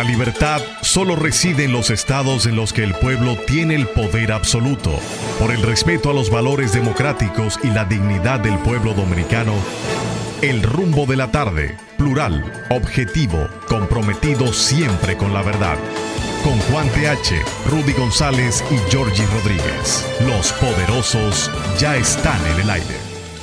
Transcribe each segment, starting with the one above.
La libertad solo reside en los estados en los que el pueblo tiene el poder absoluto. Por el respeto a los valores democráticos y la dignidad del pueblo dominicano, El Rumbo de la Tarde, plural, objetivo, comprometido siempre con la verdad. Con Juan TH, Rudy González y Georgie Rodríguez. Los poderosos ya están en el aire.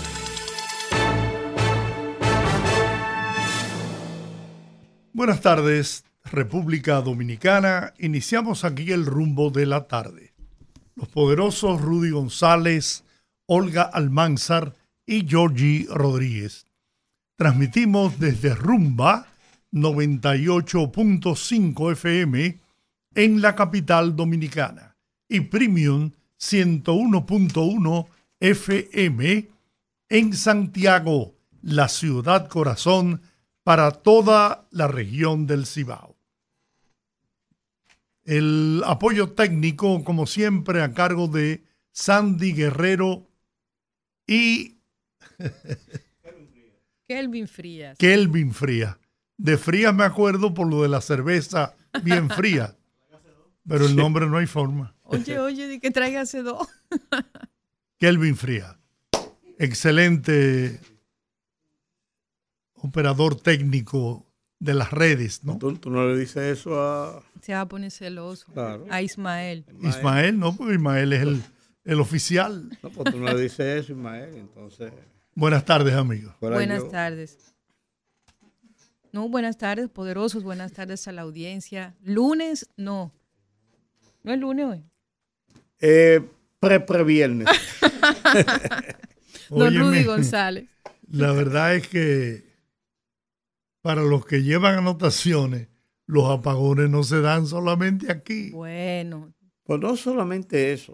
Buenas tardes, República Dominicana. Iniciamos aquí El Rumbo de la Tarde. Los poderosos Rudy González, Olga Almanzar y Georgie Rodríguez. Transmitimos desde Rumba 98.5 FM en la capital dominicana y Premium 101.1 FM en Santiago, la ciudad corazón para toda la región del Cibao. El apoyo técnico, como siempre, a cargo de Sandy Guerrero y Kelvin Frías. Kelvin Frías. De Frías me acuerdo por lo de la cerveza bien fría, pero el nombre no hay forma. Oye, di que tráigase dos. Kelvin Frías. Excelente operador técnico de las redes, ¿no? Tú no le dices eso a... Se va a poner celoso. Claro. A Ismael. Ismael, no, porque Ismael es el oficial. No, pues tú no le dices eso, Ismael, entonces... Buenas tardes, amigos. Buenas tardes. No, buenas tardes, poderosos. Buenas tardes a la audiencia. Lunes, no. No es lunes hoy. Pre-viernes. Don Rudy González. La verdad es que para los que llevan anotaciones, los apagones no se dan solamente aquí. Bueno. Pues no solamente eso.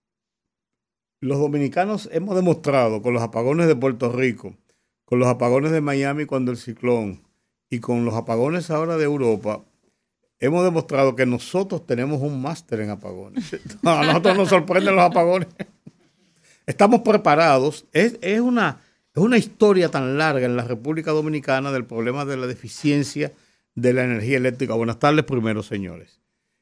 Los dominicanos hemos demostrado con los apagones de Puerto Rico, con los apagones de Miami cuando el ciclón y con los apagones ahora de Europa, hemos demostrado que nosotros tenemos un máster en apagones. A nosotros nos sorprenden los apagones. Estamos preparados. Es una historia tan larga en la República Dominicana del problema de la deficiencia de la energía eléctrica. Buenas tardes primero, señores.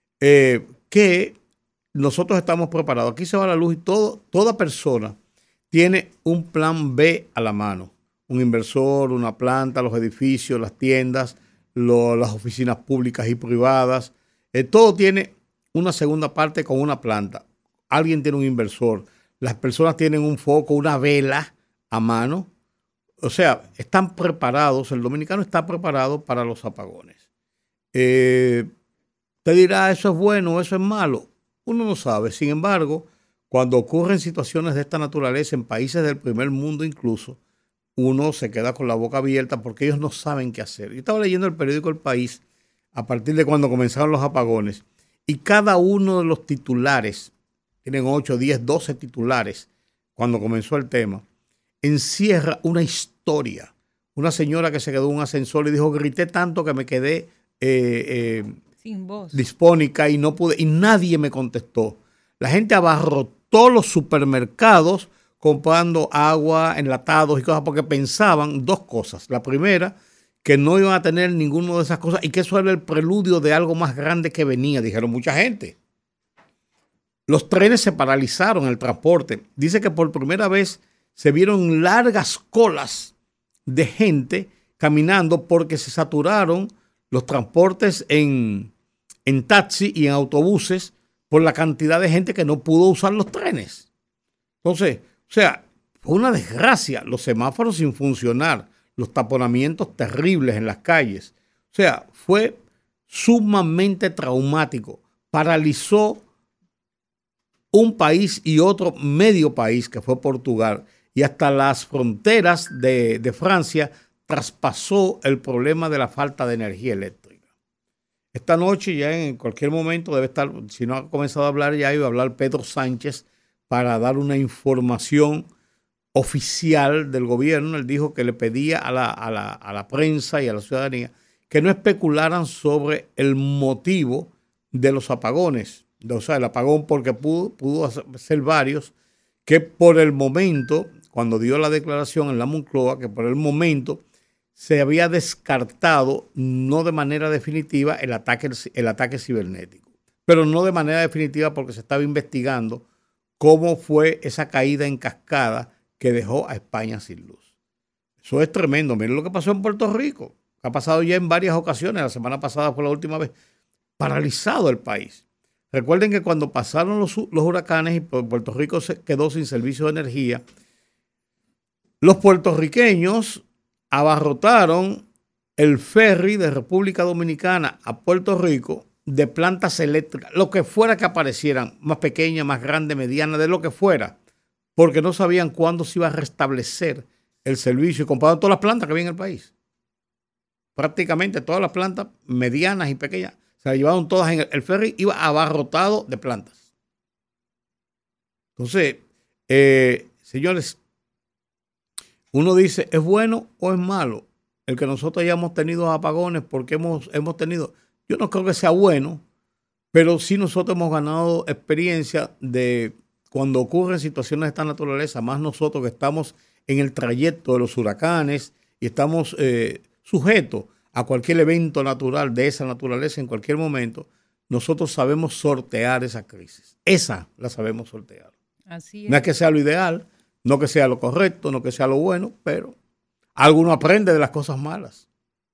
Que nosotros estamos preparados. Aquí se va la luz y toda persona tiene un plan B a la mano. Un inversor, una planta, los edificios, las tiendas, las oficinas públicas y privadas. Todo tiene una segunda parte con una planta. Alguien tiene un inversor. Las personas tienen un foco, una vela a mano. O sea, están preparados. El dominicano está preparado para los apagones. Te dirá, eso es bueno, eso es malo. Uno no sabe. Sin embargo, cuando ocurren situaciones de esta naturaleza en países del primer mundo incluso, uno se queda con la boca abierta porque ellos no saben qué hacer. Yo estaba leyendo el periódico El País a partir de cuando comenzaron los apagones y cada uno de los titulares, tienen 8, 10, 12 titulares cuando comenzó el tema, encierra una historia. Una señora que se quedó en un ascensor y dijo, grité tanto que me quedé sin voz, dispónica y no pude, y nadie me contestó. La gente abarrotó los supermercados comprando agua, enlatados y cosas porque pensaban dos cosas. La primera, que no iban a tener ninguna de esas cosas y que eso era el preludio de algo más grande que venía, dijeron mucha gente. Los trenes se paralizaron, el transporte. Dice que por primera vez se vieron largas colas de gente caminando porque se saturaron los transportes en taxi y en autobuses por la cantidad de gente que no pudo usar los trenes. Entonces, o sea, fue una desgracia. Los semáforos sin funcionar, los taponamientos terribles en las calles. O sea, fue sumamente traumático. Paralizó un país y otro medio país, que fue Portugal, y hasta las fronteras de Francia traspasó el problema de la falta de energía eléctrica. Esta noche, ya en cualquier momento, debe estar, si no ha comenzado a hablar ya, iba a hablar Pedro Sánchez para dar una información oficial del gobierno. Él dijo que le pedía a la prensa y a la ciudadanía que no especularan sobre el motivo de los apagones. O sea, el apagón porque pudo ser varios, que por el momento, cuando dio la declaración en la Moncloa, que por el momento se había descartado, no de manera definitiva, el ataque cibernético. Pero no de manera definitiva porque se estaba investigando cómo fue esa caída en cascada que dejó a España sin luz. Eso es tremendo. Miren lo que pasó en Puerto Rico, que ha pasado ya en varias ocasiones. La semana pasada fue la última vez. Paralizado el país. Recuerden que cuando pasaron los huracanes y Puerto Rico se quedó sin servicio de energía, los puertorriqueños abarrotaron el ferry de República Dominicana a Puerto Rico de plantas eléctricas, lo que fuera que aparecieran, más pequeñas, más grandes, medianas, de lo que fuera, porque no sabían cuándo se iba a restablecer el servicio y compraron todas las plantas que había en el país. Prácticamente todas las plantas medianas y pequeñas se las llevaron todas en el ferry, iba abarrotado de plantas. Entonces, señores, uno dice, ¿es bueno o es malo el que nosotros hayamos tenido apagones porque hemos tenido? Yo no creo que sea bueno, pero sí nosotros hemos ganado experiencia de cuando ocurren situaciones de esta naturaleza, más nosotros que estamos en el trayecto de los huracanes y estamos sujetos a cualquier evento natural de esa naturaleza en cualquier momento, nosotros sabemos sortear esa crisis. Esa la sabemos sortear. Así es. No es que sea lo ideal, no que sea lo correcto, no que sea lo bueno, pero alguno aprende de las cosas malas.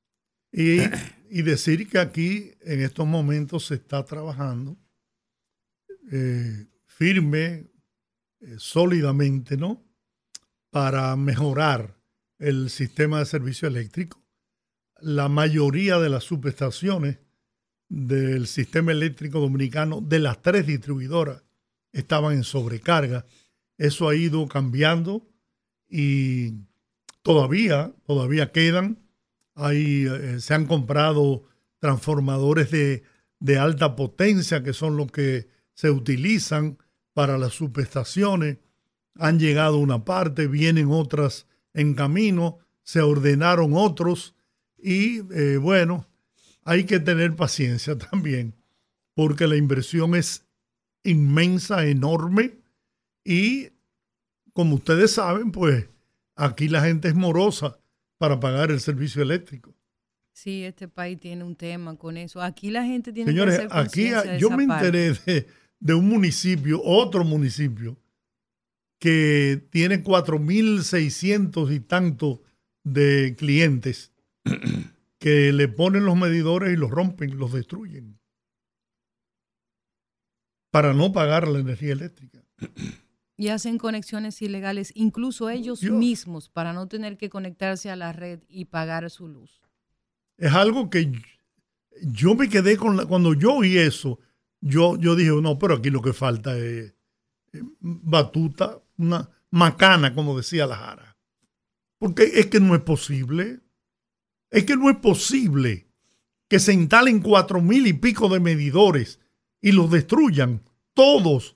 Y decir que aquí en estos momentos se está trabajando firme, sólidamente, ¿no? Para mejorar el sistema de servicio eléctrico. La mayoría de las subestaciones del sistema eléctrico dominicano, de las 3 distribuidoras, estaban en sobrecarga. Eso ha ido cambiando y todavía quedan. Se han comprado transformadores de alta potencia, que son los que se utilizan para las subestaciones. Han llegado una parte, vienen otras en camino, se ordenaron otros y bueno, hay que tener paciencia también, porque la inversión es inmensa, enorme y como ustedes saben, pues aquí la gente es morosa para pagar el servicio eléctrico. Sí, este país tiene un tema con eso. Aquí la gente tiene Señores, que hacer aquí conciencia de yo esa me parte. enteré de un municipio, otro municipio, que tiene 4.600 y tanto de clientes que le ponen los medidores y los rompen, los destruyen para no pagar la energía eléctrica. Y hacen conexiones ilegales, incluso ellos mismos, para no tener que conectarse a la red y pagar su luz. Es algo que yo me quedé cuando yo oí eso, yo dije, no, pero aquí lo que falta es batuta, una macana, como decía la Jara. Porque es que no es posible. Es que no es posible que se instalen 4,000 y pico de medidores y los destruyan todos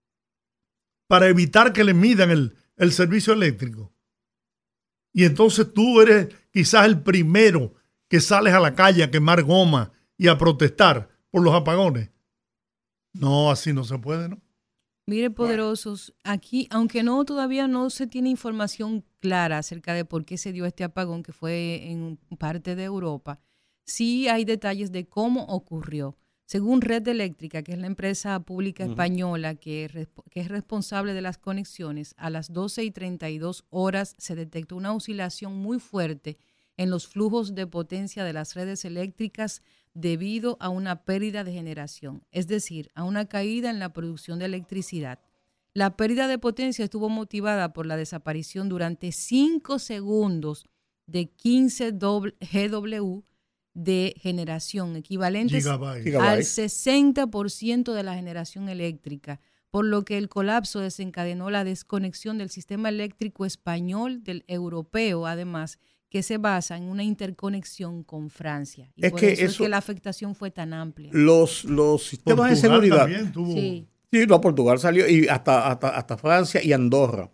para evitar que le midan el servicio eléctrico. Y entonces tú eres quizás el primero que sales a la calle a quemar goma y a protestar por los apagones. No, así no se puede, ¿no? Mire, poderosos, aquí, aunque todavía no se tiene información clara acerca de por qué se dio este apagón que fue en parte de Europa, sí hay detalles de cómo ocurrió. Según Red Eléctrica, que es la empresa pública española que es responsable de las conexiones, a las 12:32 se detectó una oscilación muy fuerte en los flujos de potencia de las redes eléctricas debido a una pérdida de generación, es decir, a una caída en la producción de electricidad. La pérdida de potencia estuvo motivada por la desaparición durante 5 segundos de 15 GW de generación, equivalentes Gigabyte. al 60% de la generación eléctrica, por lo que el colapso desencadenó la desconexión del sistema eléctrico español del europeo, además, que se basa en una interconexión con Francia. Y por eso es que la afectación fue tan amplia. Los sistemas de seguridad. También tuvo... Sí. Sí, Portugal salió y hasta Francia y Andorra.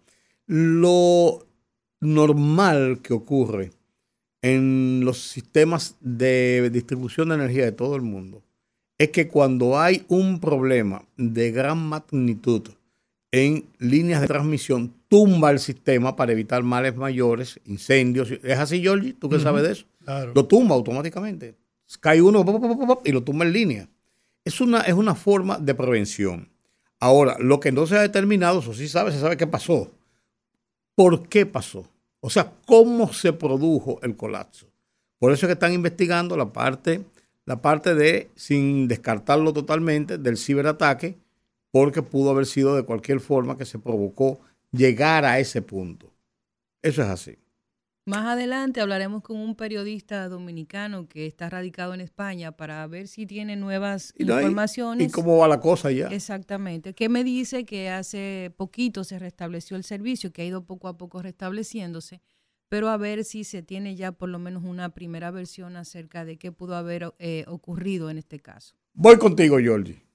Lo normal que ocurre en los sistemas de distribución de energía de todo el mundo es que cuando hay un problema de gran magnitud en líneas de transmisión, tumba el sistema para evitar males mayores, incendios. ¿Es así, Georgie? ¿Tú qué sabes de eso? Claro. Lo tumba automáticamente. Cae uno y lo tumba en línea. Es una forma de prevención. Ahora, lo que no se ha determinado, eso sí se sabe qué pasó. ¿Por qué pasó? O sea, ¿cómo se produjo el colapso? Por eso es que están investigando la parte de, sin descartarlo totalmente, del ciberataque, porque pudo haber sido de cualquier forma que se provocó llegar a ese punto. Eso es así. Más adelante hablaremos con un periodista dominicano que está radicado en España para ver si tiene nuevas informaciones. ¿Y cómo va la cosa ya? Exactamente. Que me dice que hace poquito se restableció el servicio, que ha ido poco a poco restableciéndose, pero a ver si se tiene ya por lo menos una primera versión acerca de qué pudo haber ocurrido en este caso. Voy contigo, Georgie.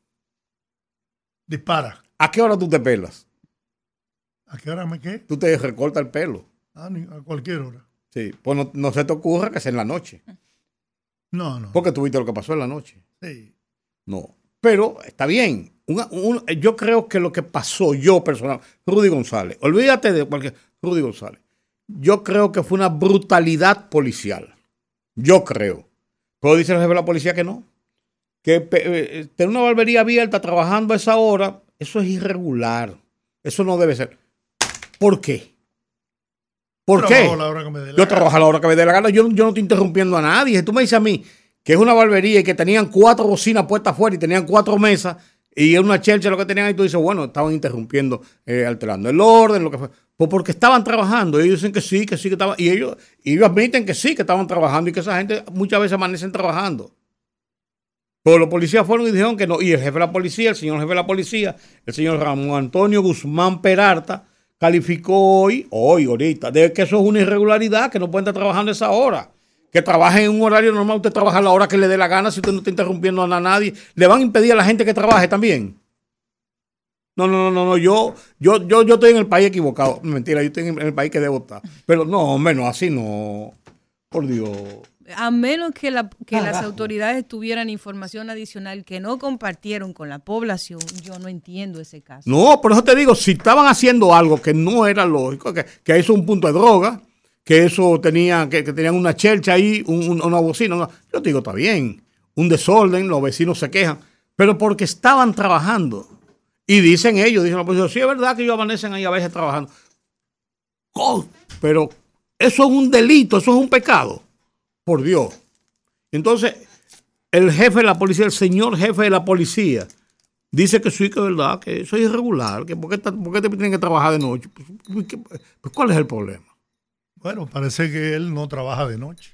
Dispara. ¿A qué hora tú te pelas? ¿A qué hora me qué? Tú te recortas el pelo. A cualquier hora. Sí, pues no se te ocurra que sea en la noche. No. Porque tú viste lo que pasó en la noche. Sí. No. Pero está bien. Yo creo que lo que pasó, yo personal, Rudy González, olvídate de cualquier. Rudy González. Yo creo que fue una brutalidad policial. Yo creo. Pero dice el jefe de la policía que no. Que tener una barbería abierta trabajando a esa hora, eso es irregular. Eso no debe ser. ¿Por qué? ¿Por qué? Yo trabajo a la hora que me dé la gana. Yo no estoy interrumpiendo a nadie. Si tú me dices a mí que es una barbería y que tenían 4 bocinas puestas afuera y tenían 4 mesas y una chelcha lo que tenían, y tú dices, bueno, estaban interrumpiendo, alterando el orden, lo que fue. Pues porque estaban trabajando. Ellos dicen que sí que estaban. Y ellos admiten que sí, que estaban trabajando y que esa gente muchas veces amanecen trabajando. Pero los policías fueron y dijeron que no. Y el jefe de la policía, el señor jefe de la policía, el señor Ramón Antonio Guzmán Peralta, calificó ahorita, de que eso es una irregularidad, que no pueden estar trabajando a esa hora. Que trabajen en un horario normal, usted trabaja a la hora que le dé la gana, si usted no está interrumpiendo a nadie. ¿Le van a impedir a la gente que trabaje también? No, yo estoy en el país equivocado. Mentira, yo estoy en el país que debo estar. Pero no, menos así no. Por Dios. A menos que las autoridades tuvieran información adicional que no compartieron con la población, yo no entiendo ese caso. No, por eso te digo, si estaban haciendo algo que no era lógico, que eso es un punto de droga, que eso tenía, que tenían una chelcha ahí, una bocina, yo te digo, está bien, un desorden, los vecinos se quejan, pero porque estaban trabajando. Y dicen la policía, sí es verdad que ellos amanecen ahí a veces trabajando. Oh, pero eso es un delito, eso es un pecado. Por Dios. Entonces, el jefe de la policía, el señor jefe de la policía, dice que sí, que es verdad, que eso es irregular, que ¿por qué te tienen que trabajar de noche? Pues, ¿cuál es el problema? Bueno, parece que él no trabaja de noche.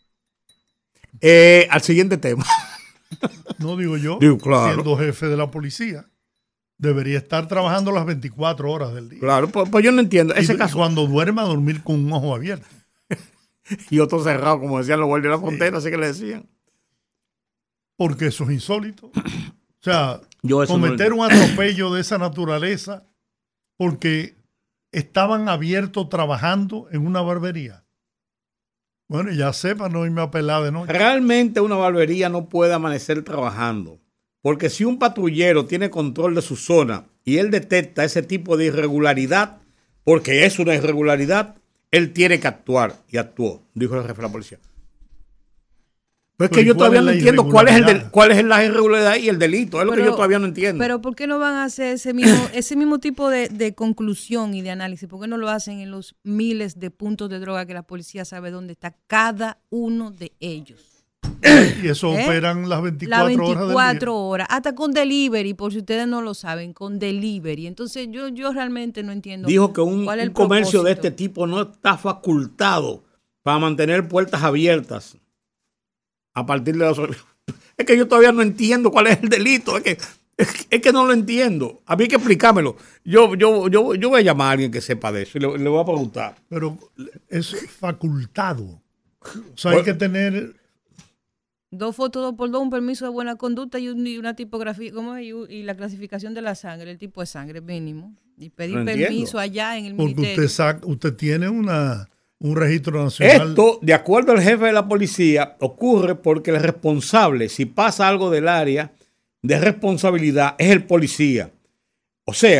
Al siguiente tema. No digo yo, claro. Siendo jefe de la policía, debería estar trabajando las 24 horas del día. Claro, pues yo no entiendo. Ese caso. Cuando duerma, dormir con un ojo abierto. Y otro cerrado, como decían los guardias de la frontera, así que le decían. Porque eso es insólito. O sea, cometer un atropello de esa naturaleza porque estaban abiertos trabajando en una barbería. Bueno, ya sepa, no irme a pelar de noche. Realmente una barbería no puede amanecer trabajando. Porque si un patrullero tiene control de su zona y él detecta ese tipo de irregularidad, porque es una irregularidad, él tiene que actuar, y actuó, dijo el jefe de la policía. Pero es que yo todavía no entiendo cuál es la irregularidad y el delito, es lo que yo todavía no entiendo. Pero ¿por qué no van a hacer ese mismo tipo de conclusión y de análisis? ¿Por qué no lo hacen en los miles de puntos de droga que la policía sabe dónde está cada uno de ellos? Y eso operan las 24 horas del día. 24 horas, hasta con delivery, por si ustedes no lo saben, con delivery. Entonces yo realmente no entiendo. Dijo que un comercio de este tipo no está facultado para mantener puertas abiertas a partir de las horas. Es que yo todavía no entiendo cuál es el delito. Es que no lo entiendo. A mí hay que explicármelo. Yo voy a llamar a alguien que sepa de eso y le voy a preguntar. Pero es facultado. O sea, hay que tener 2 fotos 2x2, un permiso de buena conducta y una tipografía, ¿cómo es? Y la clasificación de la sangre, el tipo de sangre mínimo. Y pedir permiso allá en el ministerio. Porque usted tiene un registro nacional. Esto, de acuerdo al jefe de la policía, ocurre porque el responsable, si pasa algo del área de responsabilidad, es el policía. O sea,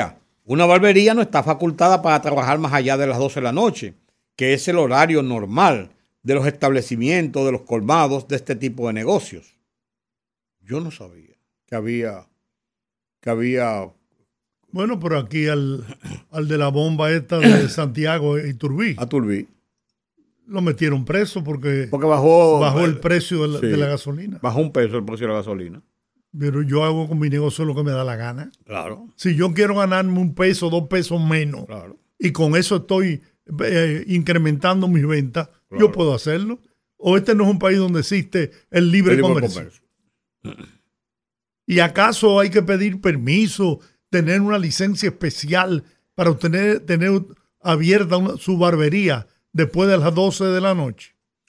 Una barbería no está facultada para trabajar más allá de las 12 de la noche, que es el horario normal de los establecimientos, de los colmados, de este tipo de negocios. Yo no sabía que había... Bueno, pero aquí al de la bomba esta de Santiago y Turbí. A Turbí. Lo metieron preso porque bajó el precio sí, de la gasolina. Bajó un peso el precio de la gasolina. Pero yo hago con mi negocio lo que me da la gana. Claro. Si yo quiero ganarme 1 peso, 2 pesos menos, claro, y con eso estoy incrementando mis ventas, claro, yo puedo hacerlo. ¿O este no es un país donde existe el libre comercio? ¿Y acaso hay que pedir permiso, tener una licencia especial para tener abierta su barbería después de las 12 de la noche?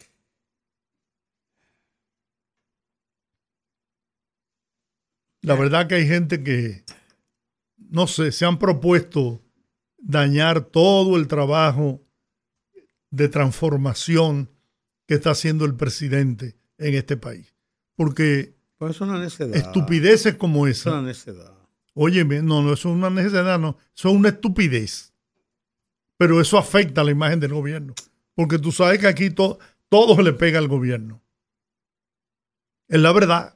La verdad que hay gente que, no sé, se han propuesto dañar todo el trabajo de transformación que está haciendo el presidente en este país. Porque pues es una necedad. Estupideces como esa. Es una necedad. Óyeme, no, eso es una necedad, no. Eso es una estupidez. Pero eso afecta a la imagen del gobierno. Porque tú sabes que aquí todo se le pega al gobierno. Es la verdad.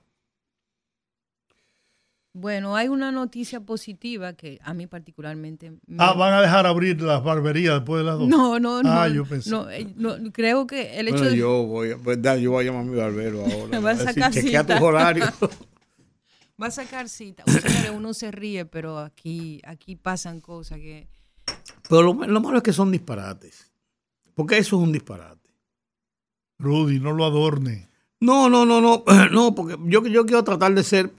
Bueno, hay una noticia positiva que a mí particularmente... ¿Van a dejar abrir las barberías después de las 12? No. Yo pensé. No, creo que el hecho de... Yo voy a llamar a mi barbero ahora. Va a sacar cita. Chequea tus horarios. Va a sacar cita. Señores, uno se ríe, pero aquí pasan cosas que... Pero lo malo es que son disparates. Porque eso es un disparate. Rudy, no lo adorne. No, porque yo quiero tratar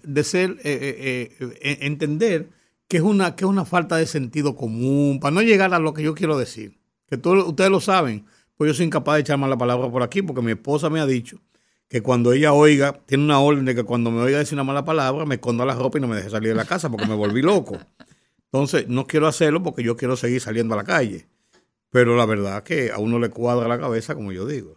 entender que es una falta de sentido común, para no llegar a lo que yo quiero decir. Que ustedes lo saben, pues yo soy incapaz de echar más la palabra por aquí, porque mi esposa me ha dicho que cuando ella tiene una orden de que cuando me oiga decir una mala palabra, me esconda la ropa y no me deje salir de la casa porque me volví loco. Entonces, no quiero hacerlo porque yo quiero seguir saliendo a la calle. Pero la verdad es que a uno le cuadra la cabeza, como yo digo.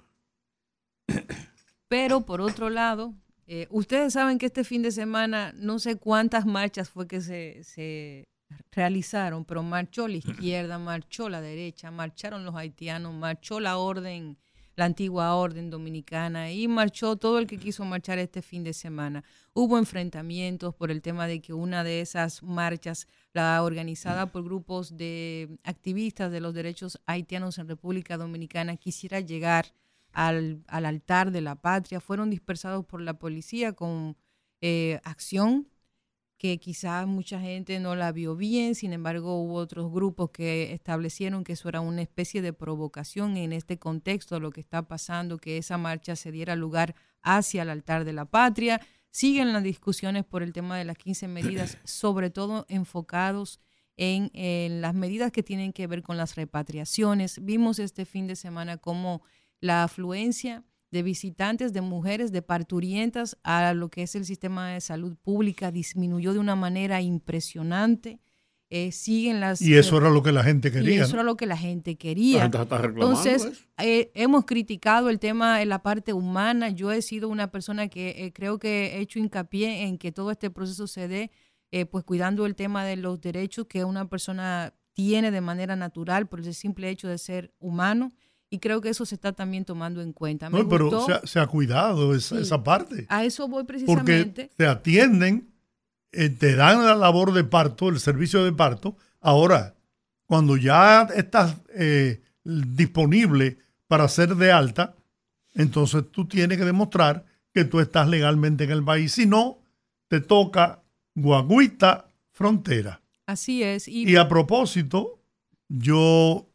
Pero por otro lado, ustedes saben que este fin de semana no sé cuántas marchas fue que se realizaron, pero marchó la izquierda, marchó la derecha, marcharon los haitianos, marchó la antigua orden dominicana y marchó todo el que quiso marchar este fin de semana. Hubo enfrentamientos por el tema de que una de esas marchas, la organizada por grupos de activistas de los derechos haitianos en República Dominicana, quisiera llegar al altar de la patria, fueron dispersados por la policía con acción que quizás mucha gente no la vio bien, sin embargo hubo otros grupos que establecieron que eso era una especie de provocación en este contexto de lo que está pasando, que esa marcha se diera lugar hacia el altar de la patria. Siguen las discusiones por el tema de las 15 medidas, sobre todo enfocados en las medidas que tienen que ver con las repatriaciones. Vimos este fin de semana cómo la afluencia de visitantes, de mujeres, de parturientas a lo que es el sistema de salud pública disminuyó de una manera impresionante. Siguen las... Y eso era lo que la gente quería. Y eso era lo que la gente quería. Entonces, hemos criticado el tema en la parte humana. Yo he sido una persona que creo que he hecho hincapié en que todo este proceso se dé pues cuidando el tema de los derechos que una persona tiene de manera natural por el simple hecho de ser humano. Y creo que eso se está también tomando en cuenta. Pero se ha cuidado esa parte. A eso voy precisamente. Porque te atienden, te dan la labor de parto, el servicio de parto. Ahora, cuando ya estás disponible para ser de alta, entonces tú tienes que demostrar que tú estás legalmente en el país. Si no, te toca guagüita frontera. Así es. Y a propósito, yo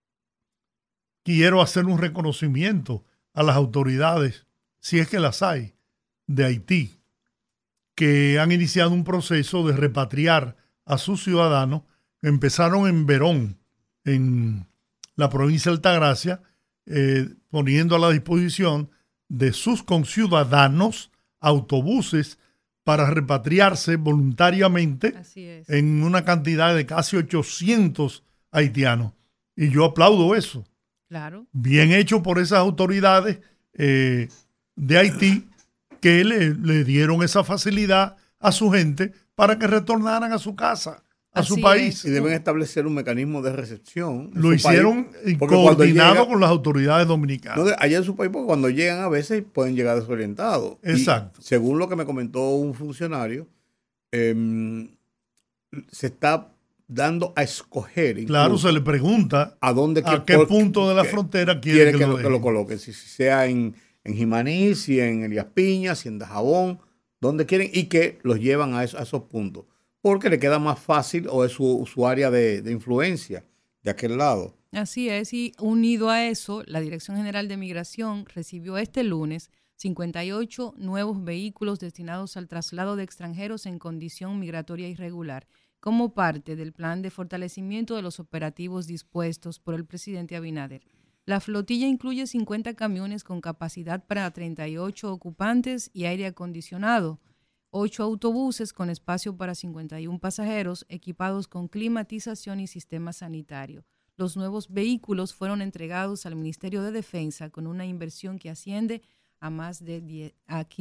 quiero hacer un reconocimiento a las autoridades, si es que las hay, de Haití, que han iniciado un proceso de repatriar a sus ciudadanos. Empezaron en Verón, en la provincia de Altagracia, poniendo a la disposición de sus conciudadanos autobuses para repatriarse voluntariamente en una cantidad de casi 800 haitianos. Y yo aplaudo eso. Claro. Bien hecho por esas autoridades de Haití que le dieron esa facilidad a su gente para que retornaran a su casa a su Así país. Y deben establecer un mecanismo de recepción. Lo hicieron coordinado con las autoridades dominicanas. No, allá en su país, porque cuando llegan a veces pueden llegar desorientados. Exacto. Y según lo que me comentó un funcionario, se está dando a escoger. Claro, se le pregunta a qué punto de la frontera quiere que lo coloquen. Si sea en Jimaní, si en Elías Piña, si en Dajabón, donde quieren, y que los llevan a esos puntos. Porque le queda más fácil o es su área de influencia de aquel lado. Así es, y unido a eso, la Dirección General de Migración recibió este lunes 58 nuevos vehículos destinados al traslado de extranjeros en condición migratoria irregular, como parte del plan de fortalecimiento de los operativos dispuestos por el presidente Abinader. La flotilla incluye 50 camiones con capacidad para 38 ocupantes y aire acondicionado, 8 autobuses con espacio para 51 pasajeros equipados con climatización y sistema sanitario. Los nuevos vehículos fueron entregados al Ministerio de Defensa con una inversión que asciende a más de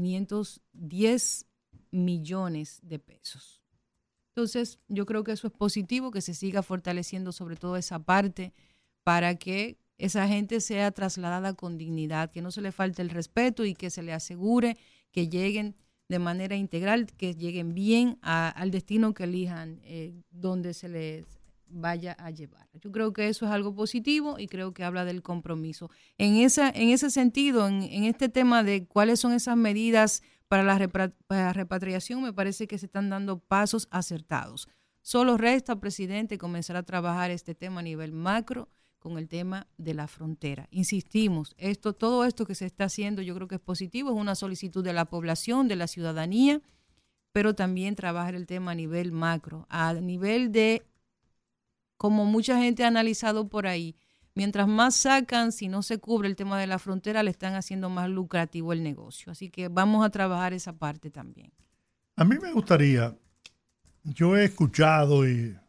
510 millones de pesos. Entonces, yo creo que eso es positivo, que se siga fortaleciendo sobre todo esa parte para que esa gente sea trasladada con dignidad, que no se le falte el respeto y que se le asegure que lleguen de manera integral, que lleguen bien al destino que elijan, donde se les vaya a llevar. Yo creo que eso es algo positivo y creo que habla del compromiso. En ese sentido, en este tema de cuáles son esas medidas para la repatriación, me parece que se están dando pasos acertados. Solo resta, presidente, comenzar a trabajar este tema a nivel macro con el tema de la frontera. Insistimos, todo esto que se está haciendo yo creo que es positivo, es una solicitud de la población, de la ciudadanía, pero también trabajar el tema a nivel macro, a nivel de, como mucha gente ha analizado por ahí, mientras más sacan, si no se cubre el tema de la frontera, le están haciendo más lucrativo el negocio. Así que vamos a trabajar esa parte también. A mí me gustaría, yo he escuchado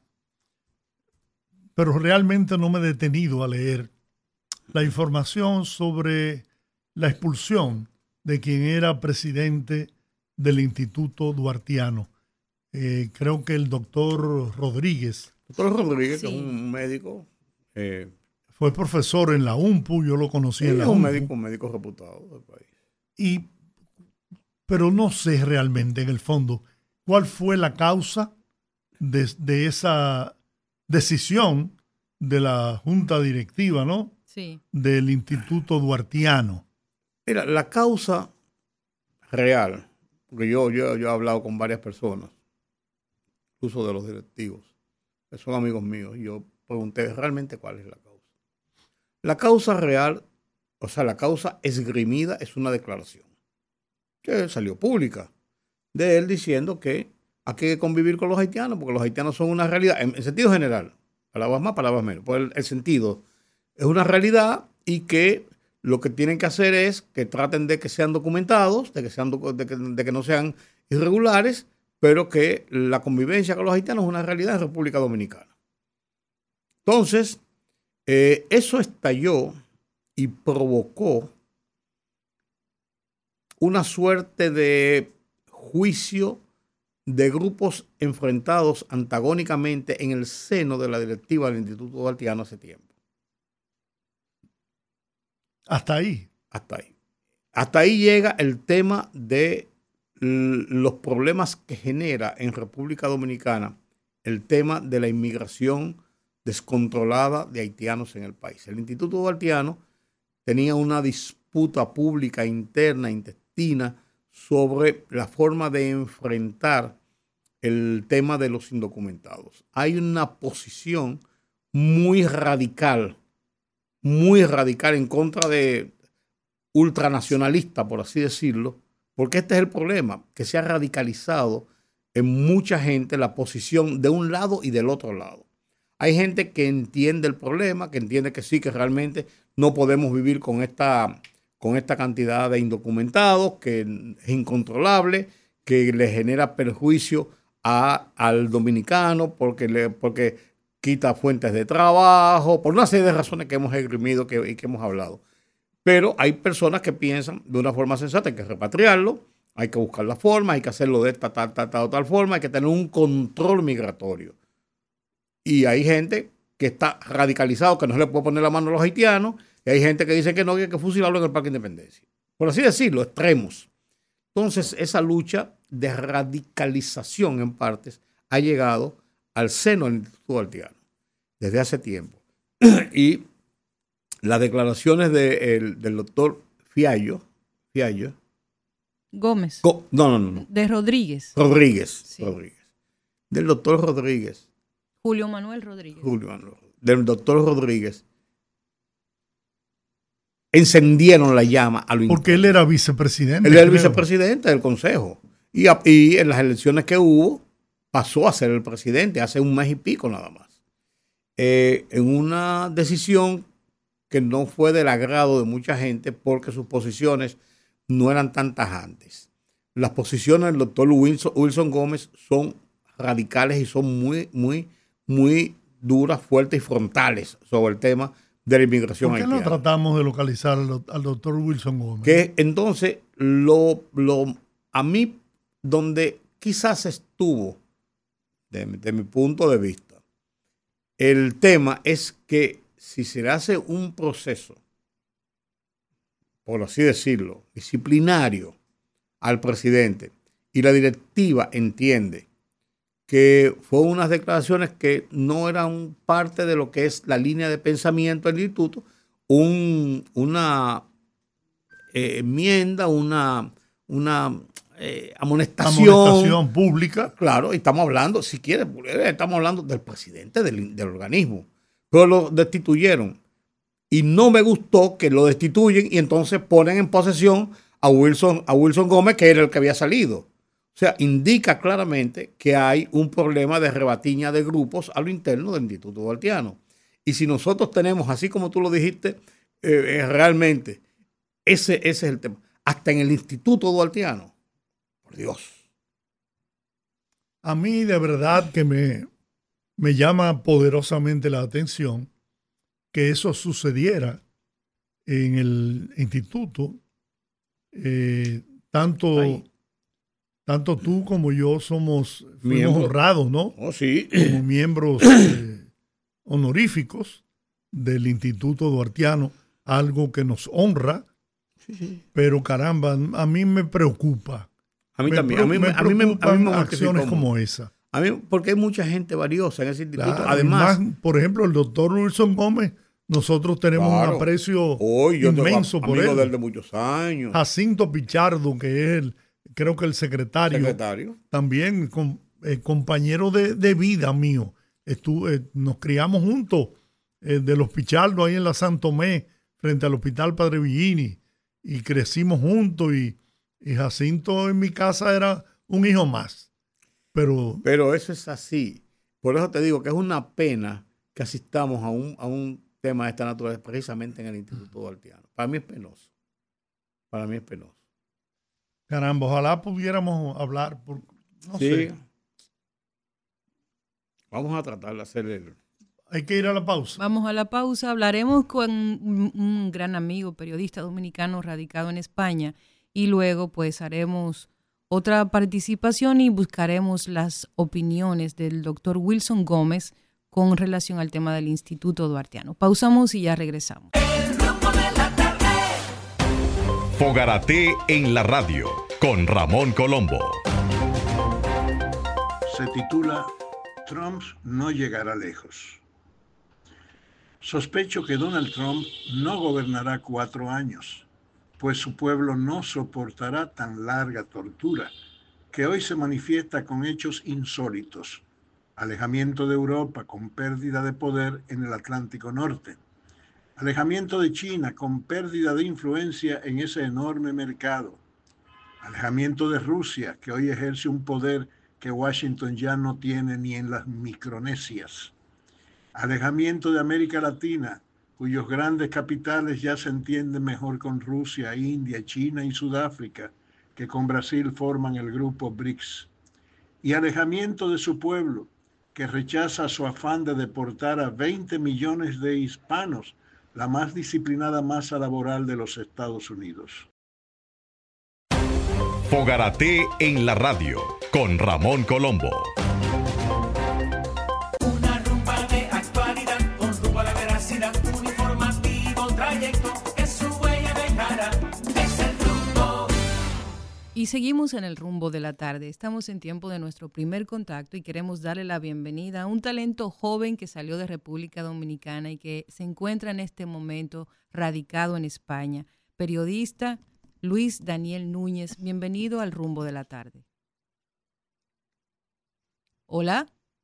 pero realmente no me he detenido a leer la información sobre la expulsión de quien era presidente del Instituto Duartiano. Creo que el doctor Rodríguez. Doctor Rodríguez, sí, que es un médico. Fue profesor en la UNPU, yo lo conocí en la UNPU. Un médico reputado del país. Pero no sé realmente, en el fondo, cuál fue la causa de esa decisión de la junta directiva, ¿no? Sí. Del Instituto Duartiano. Mira, la causa real, porque yo he hablado con varias personas, incluso de los directivos, que son amigos míos, y yo pregunté realmente cuál es la causa. La causa real, o sea, la causa esgrimida es una declaración que salió pública de él diciendo que hay que convivir con los haitianos, porque los haitianos son una realidad, en sentido general, palabras más, palabras menos, pues el sentido es una realidad y que lo que tienen que hacer es que traten de que sean documentados, de que no sean irregulares, pero que la convivencia con los haitianos es una realidad en República Dominicana. Entonces, eso estalló y provocó una suerte de juicio de grupos enfrentados antagónicamente en el seno de la directiva del Instituto Duartiano hace tiempo. Hasta ahí. Hasta ahí. Hasta ahí llega el tema de los problemas que genera en República Dominicana el tema de la inmigración descontrolada de haitianos en el país. El Instituto Duartiano tenía una disputa pública interna, intestina, sobre la forma de enfrentar el tema de los indocumentados. Hay una posición muy radical en contra de ultranacionalista, por así decirlo, porque este es el problema, que se ha radicalizado en mucha gente la posición de un lado y del otro lado. Hay gente que entiende el problema, que entiende que sí, que realmente no podemos vivir con esta cantidad de indocumentados, que es incontrolable, que le genera perjuicio al dominicano porque quita fuentes de trabajo, por una serie de razones que hemos esgrimido y que hemos hablado. Pero hay personas que piensan de una forma sensata, hay que repatriarlo, hay que buscar la forma, hay que hacerlo de tal forma, hay que tener un control migratorio. Y hay gente que está radicalizado, que no se le puede poner la mano a los haitianos, y hay gente que dice que no, que hay que fusilarlo en el Parque Independencia. Por así decirlo, extremos. Entonces, esa lucha de radicalización en partes ha llegado al seno del Instituto Duartiano desde hace tiempo. Y las declaraciones del doctor Fiallo. Gómez. No. De Rodríguez. Rodríguez. Sí. Del doctor Rodríguez. Julio Manuel Rodríguez. Del doctor Rodríguez. Encendieron la llama a lo interno. Porque él era vicepresidente. Él era el vicepresidente del Consejo. Y en las elecciones que hubo, pasó a ser el presidente hace un mes y pico nada más. En una decisión que no fue del agrado de mucha gente porque sus posiciones no eran tan tajantes. Las posiciones del doctor Wilson Gómez son radicales y son muy duras, fuertes y frontales sobre el tema de la inmigración haitiana. ¿Por qué no tratamos de localizar al doctor Wilson Gómez? Que entonces, a mí, donde quizás estuvo, de mi punto de vista, el tema es que si se le hace un proceso, por así decirlo, disciplinario al presidente y la directiva entiende que fue unas declaraciones que no eran parte de lo que es la línea de pensamiento del instituto, una enmienda, una amonestación pública. Claro, y estamos hablando, si quiere, estamos hablando del presidente del organismo, pero lo destituyeron. Y no me gustó que lo destituyen y entonces ponen en posesión a Wilson Gómez, que era el que había salido. O sea, indica claramente que hay un problema de rebatiña de grupos a lo interno del Instituto Duartiano. Y si nosotros tenemos, así como tú lo dijiste, realmente, ese es el tema. Hasta en el Instituto Duartiano, por Dios. A mí de verdad que me llama poderosamente la atención que eso sucediera en el instituto. Tanto tú como yo fuimos honrados, ¿no? Oh, sí. Como miembros honoríficos del Instituto Duartiano, algo que nos honra, sí. Pero caramba, a mí me preocupa. A mí también. A mí me acciones como esa. A mí, porque hay mucha gente valiosa en ese instituto. Claro, Además, por ejemplo, el doctor Wilson Gómez, nosotros tenemos un aprecio inmenso por él. Amigo de él de muchos años. Jacinto Pichardo, que es creo que el secretario. También compañero de vida mío. Nos criamos juntos de los Pichardo ahí en la San Tomé, frente al Hospital Padre Villini, y crecimos juntos y Jacinto en mi casa era un hijo más. Pero eso es así. Por eso te digo que es una pena que asistamos a un tema de esta naturaleza precisamente en el Instituto Duartiano. Para mí es penoso. Caramba, ojalá pudiéramos hablar. No sé. Vamos a tratar de hacer Hay que ir a la pausa. Vamos a la pausa. Hablaremos con un gran amigo, periodista dominicano radicado en España, y luego pues haremos otra participación y buscaremos las opiniones del doctor Wilson Gómez con relación al tema del Instituto Duartiano. Pausamos y ya regresamos. Fogarate en la radio con Ramón Colombo. Se titula Trump no llegará lejos. Sospecho que Donald Trump no gobernará 4 años, pues su pueblo no soportará tan larga tortura, que hoy se manifiesta con hechos insólitos: alejamiento de Europa con pérdida de poder en el Atlántico Norte, alejamiento de China con pérdida de influencia en ese enorme mercado, alejamiento de Rusia, que hoy ejerce un poder que Washington ya no tiene ni en las Micronesias, alejamiento de América Latina, cuyos grandes capitales ya se entienden mejor con Rusia, India, China y Sudáfrica, que con Brasil forman el grupo BRICS, y alejamiento de su pueblo, que rechaza su afán de deportar a 20 millones de hispanos, la más disciplinada masa laboral de los Estados Unidos. Fogarate en la radio con Ramón Colombo. Una rumba seguimos en el rumbo de la tarde. Estamos en tiempo de nuestro primer contacto y queremos darle la bienvenida a un talento joven que salió de República Dominicana y que se encuentra en este momento radicado en España. Periodista Luis Daniel Núñez, bienvenido al rumbo de la tarde. Hola.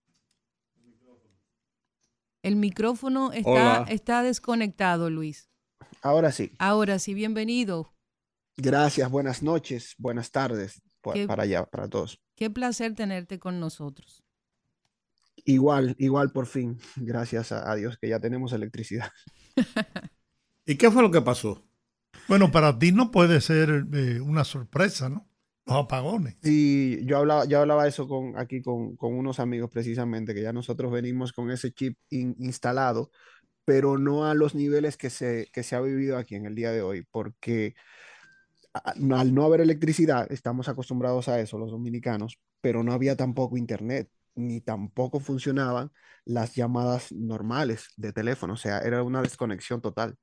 El micrófono está desconectado, Luis. Ahora sí. Ahora sí, bienvenido. Gracias, buenas noches, buenas tardes para allá, para todos. Qué placer tenerte con nosotros. Igual por fin, gracias a Dios que ya tenemos electricidad. ¿Y qué fue lo que pasó? Bueno, para ti no puede ser una sorpresa, ¿no? Los apagones. Sí, yo hablaba eso aquí con unos amigos precisamente, que ya nosotros venimos con ese chip instalado, pero no a los niveles que se ha vivido aquí en el día de hoy, porque al no haber electricidad, estamos acostumbrados a eso los dominicanos, pero no había tampoco internet, ni tampoco funcionaban las llamadas normales de teléfono, o sea, era una desconexión total.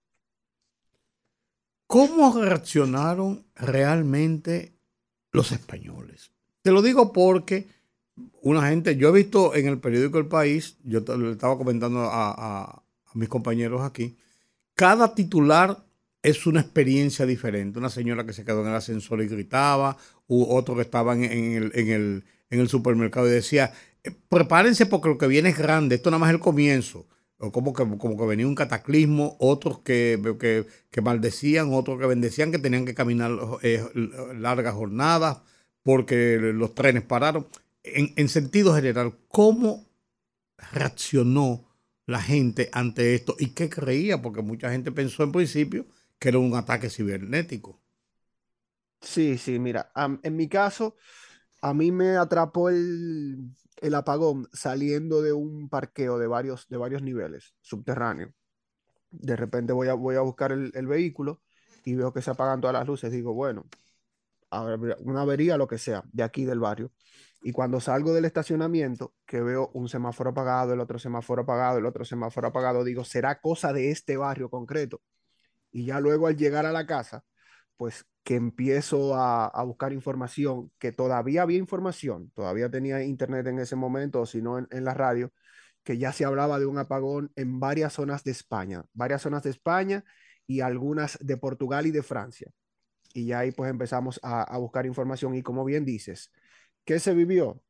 ¿Cómo reaccionaron realmente los españoles? Te lo digo porque una gente, yo he visto en el periódico El País, yo le estaba comentando a mis compañeros aquí, cada titular es una experiencia diferente. Una señora que se quedó en el ascensor y gritaba, u otro que estaba en el supermercado y decía, prepárense porque lo que viene es grande, esto nada más es el comienzo. O como que venía un cataclismo, otros que maldecían, otros que bendecían, que tenían que caminar largas jornadas porque los trenes pararon. En sentido general, ¿cómo reaccionó la gente ante esto? ¿Y qué creía? Porque mucha gente pensó en principio que era un ataque cibernético. Sí, mira, en mi caso, a mí me atrapó el apagón saliendo de un parqueo de varios niveles subterráneo. De repente voy a buscar el vehículo y veo que se apagan todas las luces. Digo, bueno, una avería, lo que sea, de aquí del barrio. Y cuando salgo del estacionamiento, que veo un semáforo apagado, el otro semáforo apagado, el otro semáforo apagado, digo, ¿será cosa de este barrio concreto? Y ya luego al llegar a la casa, pues que empiezo a buscar información, que todavía había información, todavía tenía internet en ese momento, o si no en la radio, que ya se hablaba de un apagón en varias zonas de España y algunas de Portugal y de Francia. Y ya ahí pues empezamos a buscar información y como bien dices, ¿qué se vivió?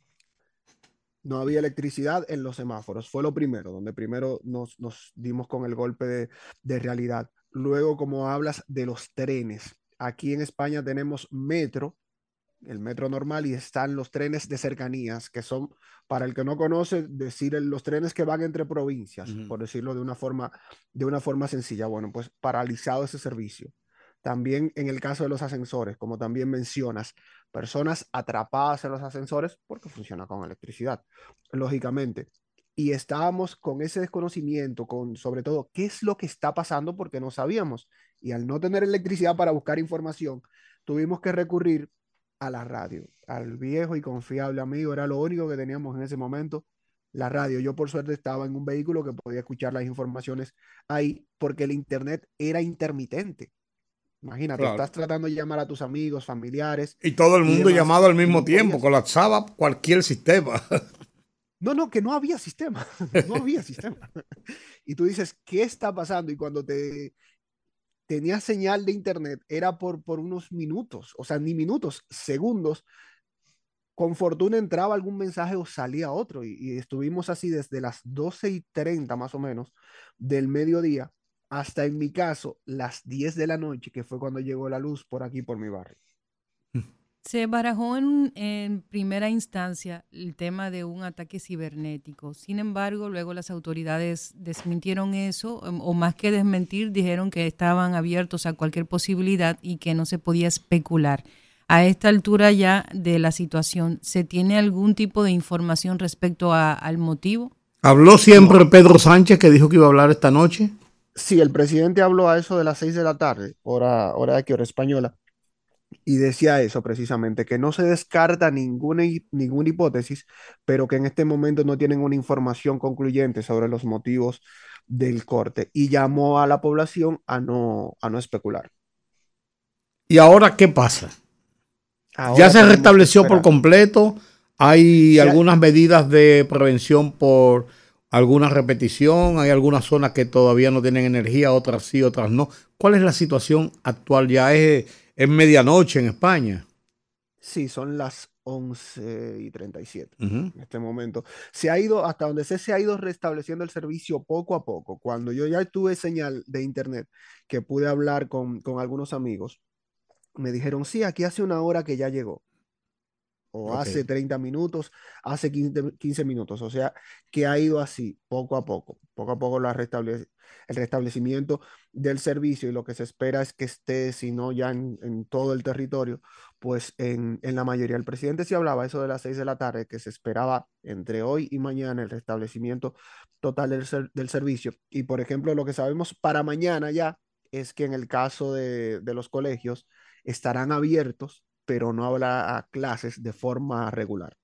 No había electricidad en los semáforos, fue lo primero, donde primero nos dimos con el golpe de realidad. Luego, como hablas de los trenes, aquí en España tenemos metro, el metro normal, y están los trenes de cercanías, que son, para el que no conoce, decir los trenes que van entre provincias, por decirlo de una forma sencilla. Bueno, pues paralizado ese servicio. También en el caso de los ascensores, como también mencionas, personas atrapadas en los ascensores porque funciona con electricidad, lógicamente. Y estábamos con ese desconocimiento, con sobre todo qué es lo que está pasando porque no sabíamos. Y al no tener electricidad para buscar información, tuvimos que recurrir a la radio, al viejo y confiable amigo, era lo único que teníamos en ese momento, la radio. Yo por suerte estaba en un vehículo que podía escuchar las informaciones ahí porque el internet era intermitente. Imagínate, claro, estás tratando de llamar a tus amigos, familiares. Y todo el mundo llamado al mismo tiempo, colapsaba cualquier sistema. No, que no había sistema, no había sistema. Y tú dices, ¿qué está pasando? Y cuando tenía señal de internet, era por unos minutos, o sea, ni minutos, segundos. Con fortuna entraba algún mensaje o salía otro. Y estuvimos así desde las 12:30 más o menos del mediodía hasta, en mi caso, las 10 de la noche, que fue cuando llegó la luz por aquí, por mi barrio. Se barajó en primera instancia el tema de un ataque cibernético. Sin embargo, luego las autoridades desmintieron eso, o más que desmentir, dijeron que estaban abiertos a cualquier posibilidad y que no se podía especular. A esta altura ya de la situación, ¿se tiene algún tipo de información respecto al motivo? ¿Habló siempre Pedro Sánchez, que dijo que iba a hablar esta noche? Sí, el presidente habló a eso de las 6 de la tarde, hora de aquí, hora española, y decía eso precisamente, que no se descarta ninguna hipótesis, pero que en este momento no tienen una información concluyente sobre los motivos del corte, y llamó a la población a no especular. ¿Y ahora qué pasa? ¿Ya Ahora se tenemos que restableció por esperar. completo? ¿Hay Se ha- algunas medidas de prevención por alguna repetición? ¿Hay algunas zonas que todavía no tienen energía, otras sí, otras no? ¿Cuál es la situación actual? Ya es medianoche en España. Sí, son las 11:37 Ujú. en este momento. Se ha ido, hasta donde sé, se ha ido restableciendo el servicio poco a poco. Cuando yo ya tuve señal de internet, que pude hablar con algunos amigos, me dijeron, sí, aquí hace una hora que ya llegó, o Ok. hace 30 minutos, hace 15 minutos. O sea, que ha ido así, poco a poco el restablecimiento del servicio, y lo que se espera es que esté, si no ya en todo el territorio, pues en la mayoría. El presidente sí hablaba eso de las 6 de la tarde, que se esperaba entre hoy y mañana el restablecimiento total del servicio. Y por ejemplo, lo que sabemos para mañana ya es que en el caso de los colegios estarán abiertos, pero no habrá clases de forma regular.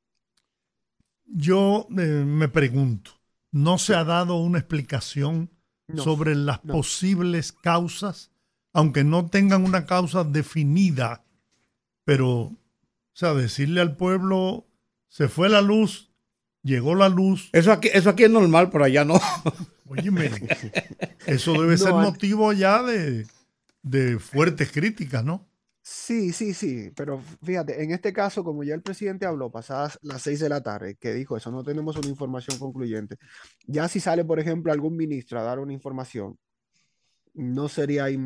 Yo me pregunto, ¿no se Sí. ha dado una explicación No, sobre las no. posibles causas, aunque no tengan una causa definida, pero, o sea, decirle al pueblo, se fue la luz, llegó la luz, Eso aquí es normal, pero allá no. óyeme, eso debe ser No, motivo ya de fuertes críticas, ¿no? sí, sí, sí, pero fíjate, en este caso, como ya el presidente habló pasadas las 6 de la tarde, que dijo eso, no tenemos una información concluyente. Ya si sale, por ejemplo, algún ministro a dar una información, no sería ahí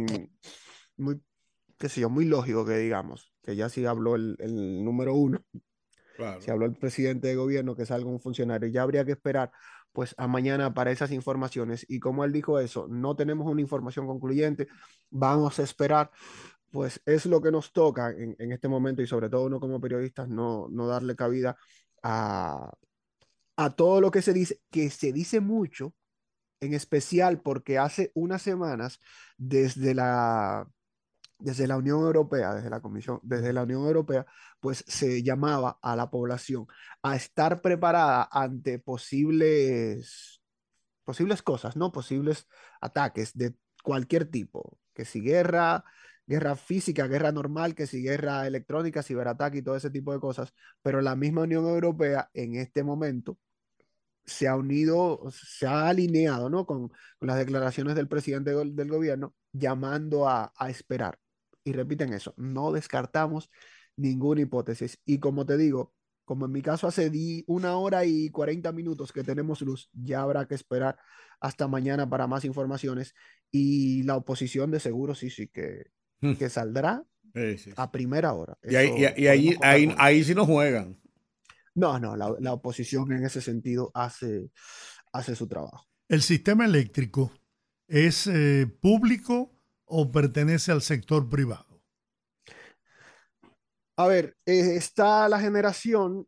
muy, qué sé yo, muy lógico que digamos, que ya si habló el número uno. Si Claro. habló el presidente de gobierno, que salga un funcionario, ya habría que esperar pues a mañana para esas informaciones. Y como él dijo eso, no tenemos una información concluyente, vamos a esperar, pues es lo que nos toca en este momento, y sobre todo uno como periodistas, no darle cabida a, a todo lo que se dice mucho, en especial porque hace unas semanas desde la Unión Europea, desde la Unión Europea, pues se llamaba a la población a estar preparada ante posibles cosas, ¿no? Posibles ataques de cualquier tipo, que si guerra física, guerra normal, que si guerra electrónica, ciberataque y todo ese tipo de cosas. Pero la misma Unión Europea en este momento se ha unido, se ha alineado, ¿no? Con las declaraciones del presidente del gobierno, llamando a esperar. Y repiten eso, no descartamos ninguna hipótesis. Y como te digo, como en mi caso hace 1 hora y 40 minutos que tenemos luz, ya habrá que esperar hasta mañana para más informaciones. Y la oposición de seguro sí que saldrá Sí, sí, sí. a primera hora. Y ahí, Eso y podemos ahí, contar ahí, con eso. ahí sí no juegan. No, la oposición en ese sentido hace su trabajo. ¿El sistema eléctrico es público o pertenece al sector privado? A ver, está la generación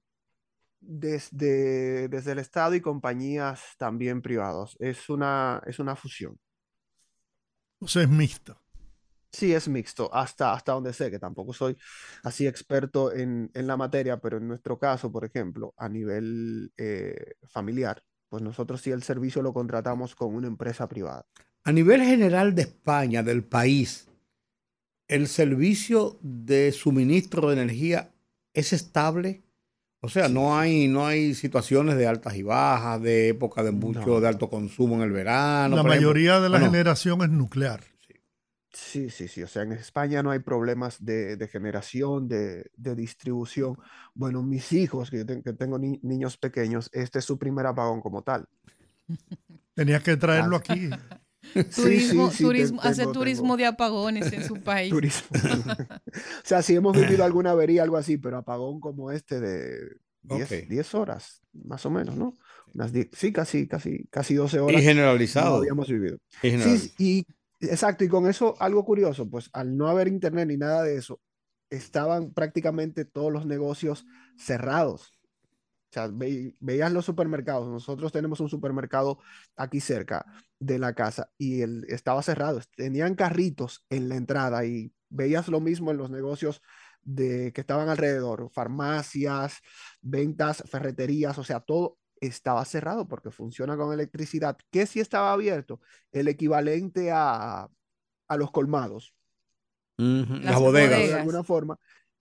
desde el Estado y compañías también privadas. Es una fusión. O sea, es mixta. Sí, es mixto, hasta donde sé, que tampoco soy así experto en la materia, pero en nuestro caso, por ejemplo, a nivel familiar, pues nosotros sí el servicio lo contratamos con una empresa privada. A nivel general de España, del país, ¿el servicio de suministro de energía es estable? O sea, Sí, no sí, hay, sí. no hay situaciones de altas y bajas, de época No, de no. alto consumo en el verano, La por ejemplo. mayoría de ¿O la no? generación es nuclear. Sí, sí, sí. O sea, en España no hay problemas de generación, de distribución. Bueno, mis hijos, que tengo niños pequeños, este es su primer apagón como tal. Tenías que traerlo As- aquí. Sí, sí, sí, Hacer tengo turismo de apagones en su país. turismo. O sea, sí hemos vivido alguna avería, algo así, pero apagón como este de Ok. 10 horas, más o menos, ¿no? Sí, casi 12 Y horas no generalizado. habíamos vivido. Y Sí, generalizado. y exacto, y con eso algo curioso, pues al no haber internet ni nada de eso, estaban prácticamente todos los negocios cerrados. O sea, veías los supermercados. Nosotros tenemos un supermercado aquí cerca de la casa y estaba cerrado. Tenían carritos en la entrada y veías lo mismo en los negocios que estaban alrededor, farmacias, ventas, ferreterías, o sea, todo estaba cerrado porque funciona con electricidad. ¿Qué sí estaba abierto? El equivalente a los colmados, Ujú. Las Las por llamarlo de bodegas. bodegas. alguna forma.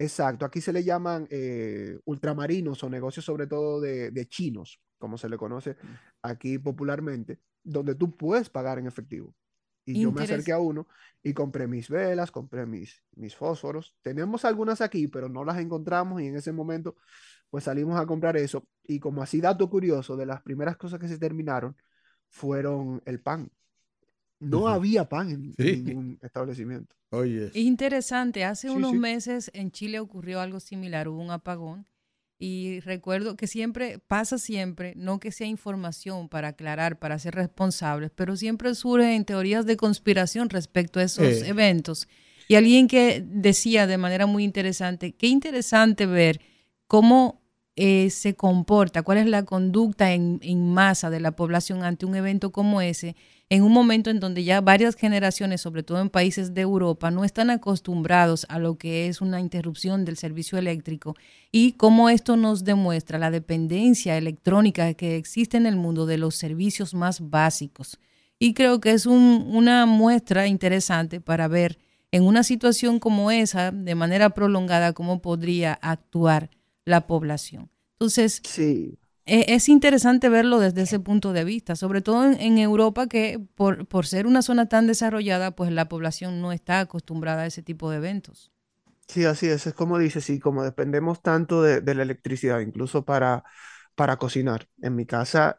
Exacto, aquí se le llaman ultramarinos o negocios sobre todo de chinos, como se le conoce aquí popularmente, donde tú puedes pagar en efectivo. Y yo me acerqué a uno y compré mis velas, compré mis fósforos. Tenemos algunas aquí, pero no las encontramos y en ese momento pues salimos a comprar eso. Y como así dato curioso, de las primeras cosas que se terminaron fueron el pan. No había pan en ningún establecimiento. Oye. Es interesante, hace unos meses en Chile ocurrió algo similar, hubo un apagón y recuerdo que pasa siempre, no que sea información para aclarar, para ser responsables, pero siempre surgen teorías de conspiración respecto a esos eventos. Y alguien que decía de manera muy interesante, qué interesante ver cómo se comporta, cuál es la conducta en masa de la población ante un evento como ese, en un momento en donde ya varias generaciones, sobre todo en países de Europa, no están acostumbrados a lo que es una interrupción del servicio eléctrico y cómo esto nos demuestra la dependencia electrónica que existe en el mundo de los servicios más básicos. Y creo que es una muestra interesante para ver en una situación como esa, de manera prolongada, cómo podría actuar la población. Entonces, sí, es interesante verlo desde ese punto de vista, sobre todo en Europa, que por ser una zona tan desarrollada, pues la población no está acostumbrada a ese tipo de eventos. Sí, así es como dices, sí, como dependemos tanto de la electricidad, incluso para cocinar. En mi casa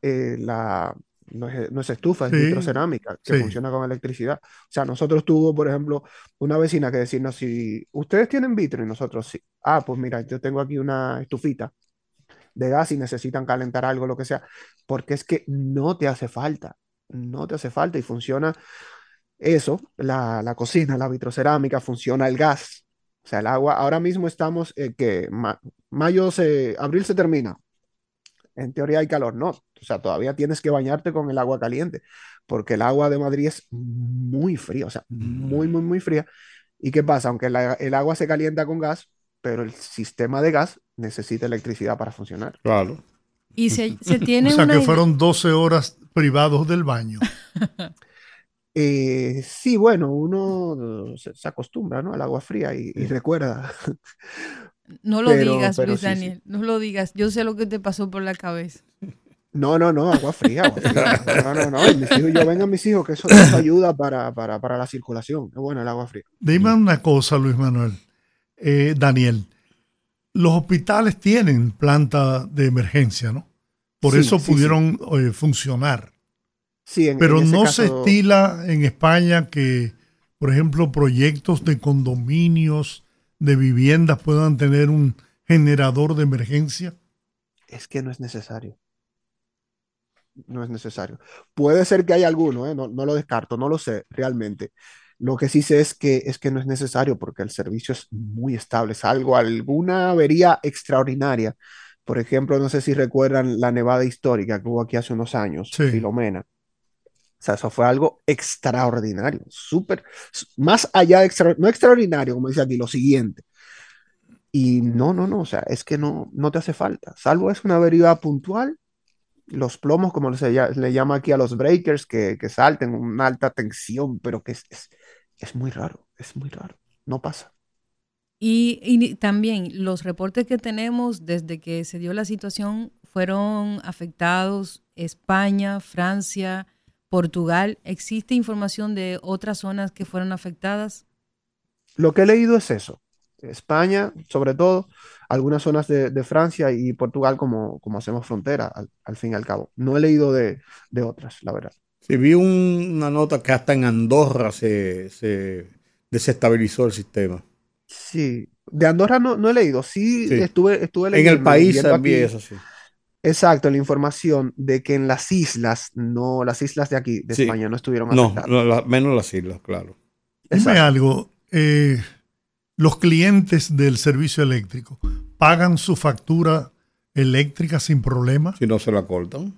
no es estufa, es vitrocerámica, que funciona con electricidad. O sea, nosotros tuvo, por ejemplo, una vecina que decirnos, si ustedes tienen vitro y nosotros sí. Ah, pues mira, yo tengo aquí una estufita de gas y necesitan calentar algo, lo que sea, porque es que no te hace falta, no te hace falta y funciona eso, la cocina, la vitrocerámica, funciona el gas. O sea, el agua, ahora mismo estamos que abril se termina. En teoría hay calor, no. O sea, todavía tienes que bañarte con el agua caliente, porque el agua de Madrid es muy fría, o sea, muy, muy, muy fría. ¿Y qué pasa? Aunque el agua se calienta con gas, pero el sistema de gas necesita electricidad para funcionar. Claro. Y se tiene o sea, que fueron 12 horas privados del baño. Sí, bueno, uno se acostumbra, ¿no?, al agua fría y recuerda. No lo digas, Luis Daniel, no lo digas. Yo sé lo que te pasó por la cabeza. No, agua fría, agua fría. No. Mis hijos, vengan mis hijos, que eso ayuda para la circulación. Es bueno el agua fría. Dime una cosa, Luis Manuel. Daniel, los hospitales tienen planta de emergencia, ¿no? Por eso pudieron funcionar. Sí, pero en ese no caso... se estila en España que, por ejemplo, proyectos de condominios, de viviendas puedan tener un generador de emergencia. Es que no es necesario. No es necesario. Puede ser que haya alguno, no lo descarto, no lo sé realmente. Lo que sí sé es que no es necesario porque el servicio es muy estable. Salvo alguna avería extraordinaria. Por ejemplo, no sé si recuerdan la nevada histórica que hubo aquí hace unos años, Filomena. O sea, eso fue algo extraordinario, súper, más allá de no extraordinario, como dice aquí, lo siguiente. Y no, o sea, es que no te hace falta. Salvo es una avería puntual, los plomos, como le llama aquí a los breakers, que salten una alta tensión, pero que es muy raro, no pasa. Y también los reportes que tenemos desde que se dio la situación fueron afectados España, Francia, Portugal. ¿Existe información de otras zonas que fueron afectadas? Lo que he leído es eso. España, sobre todo, algunas zonas de Francia y Portugal como hacemos frontera, al fin y al cabo. No he leído de otras, la verdad. Sí, vi una nota que hasta en Andorra se desestabilizó el sistema. Sí, de Andorra no he leído, sí. Estuve leyendo. En el país también eso, sí. Exacto, la información de que en las islas de aquí, de España, no estuvieron afectadas. No, menos las islas, claro. Dime algo, los clientes del servicio eléctrico pagan su factura eléctrica sin problema. Si no se la cortan.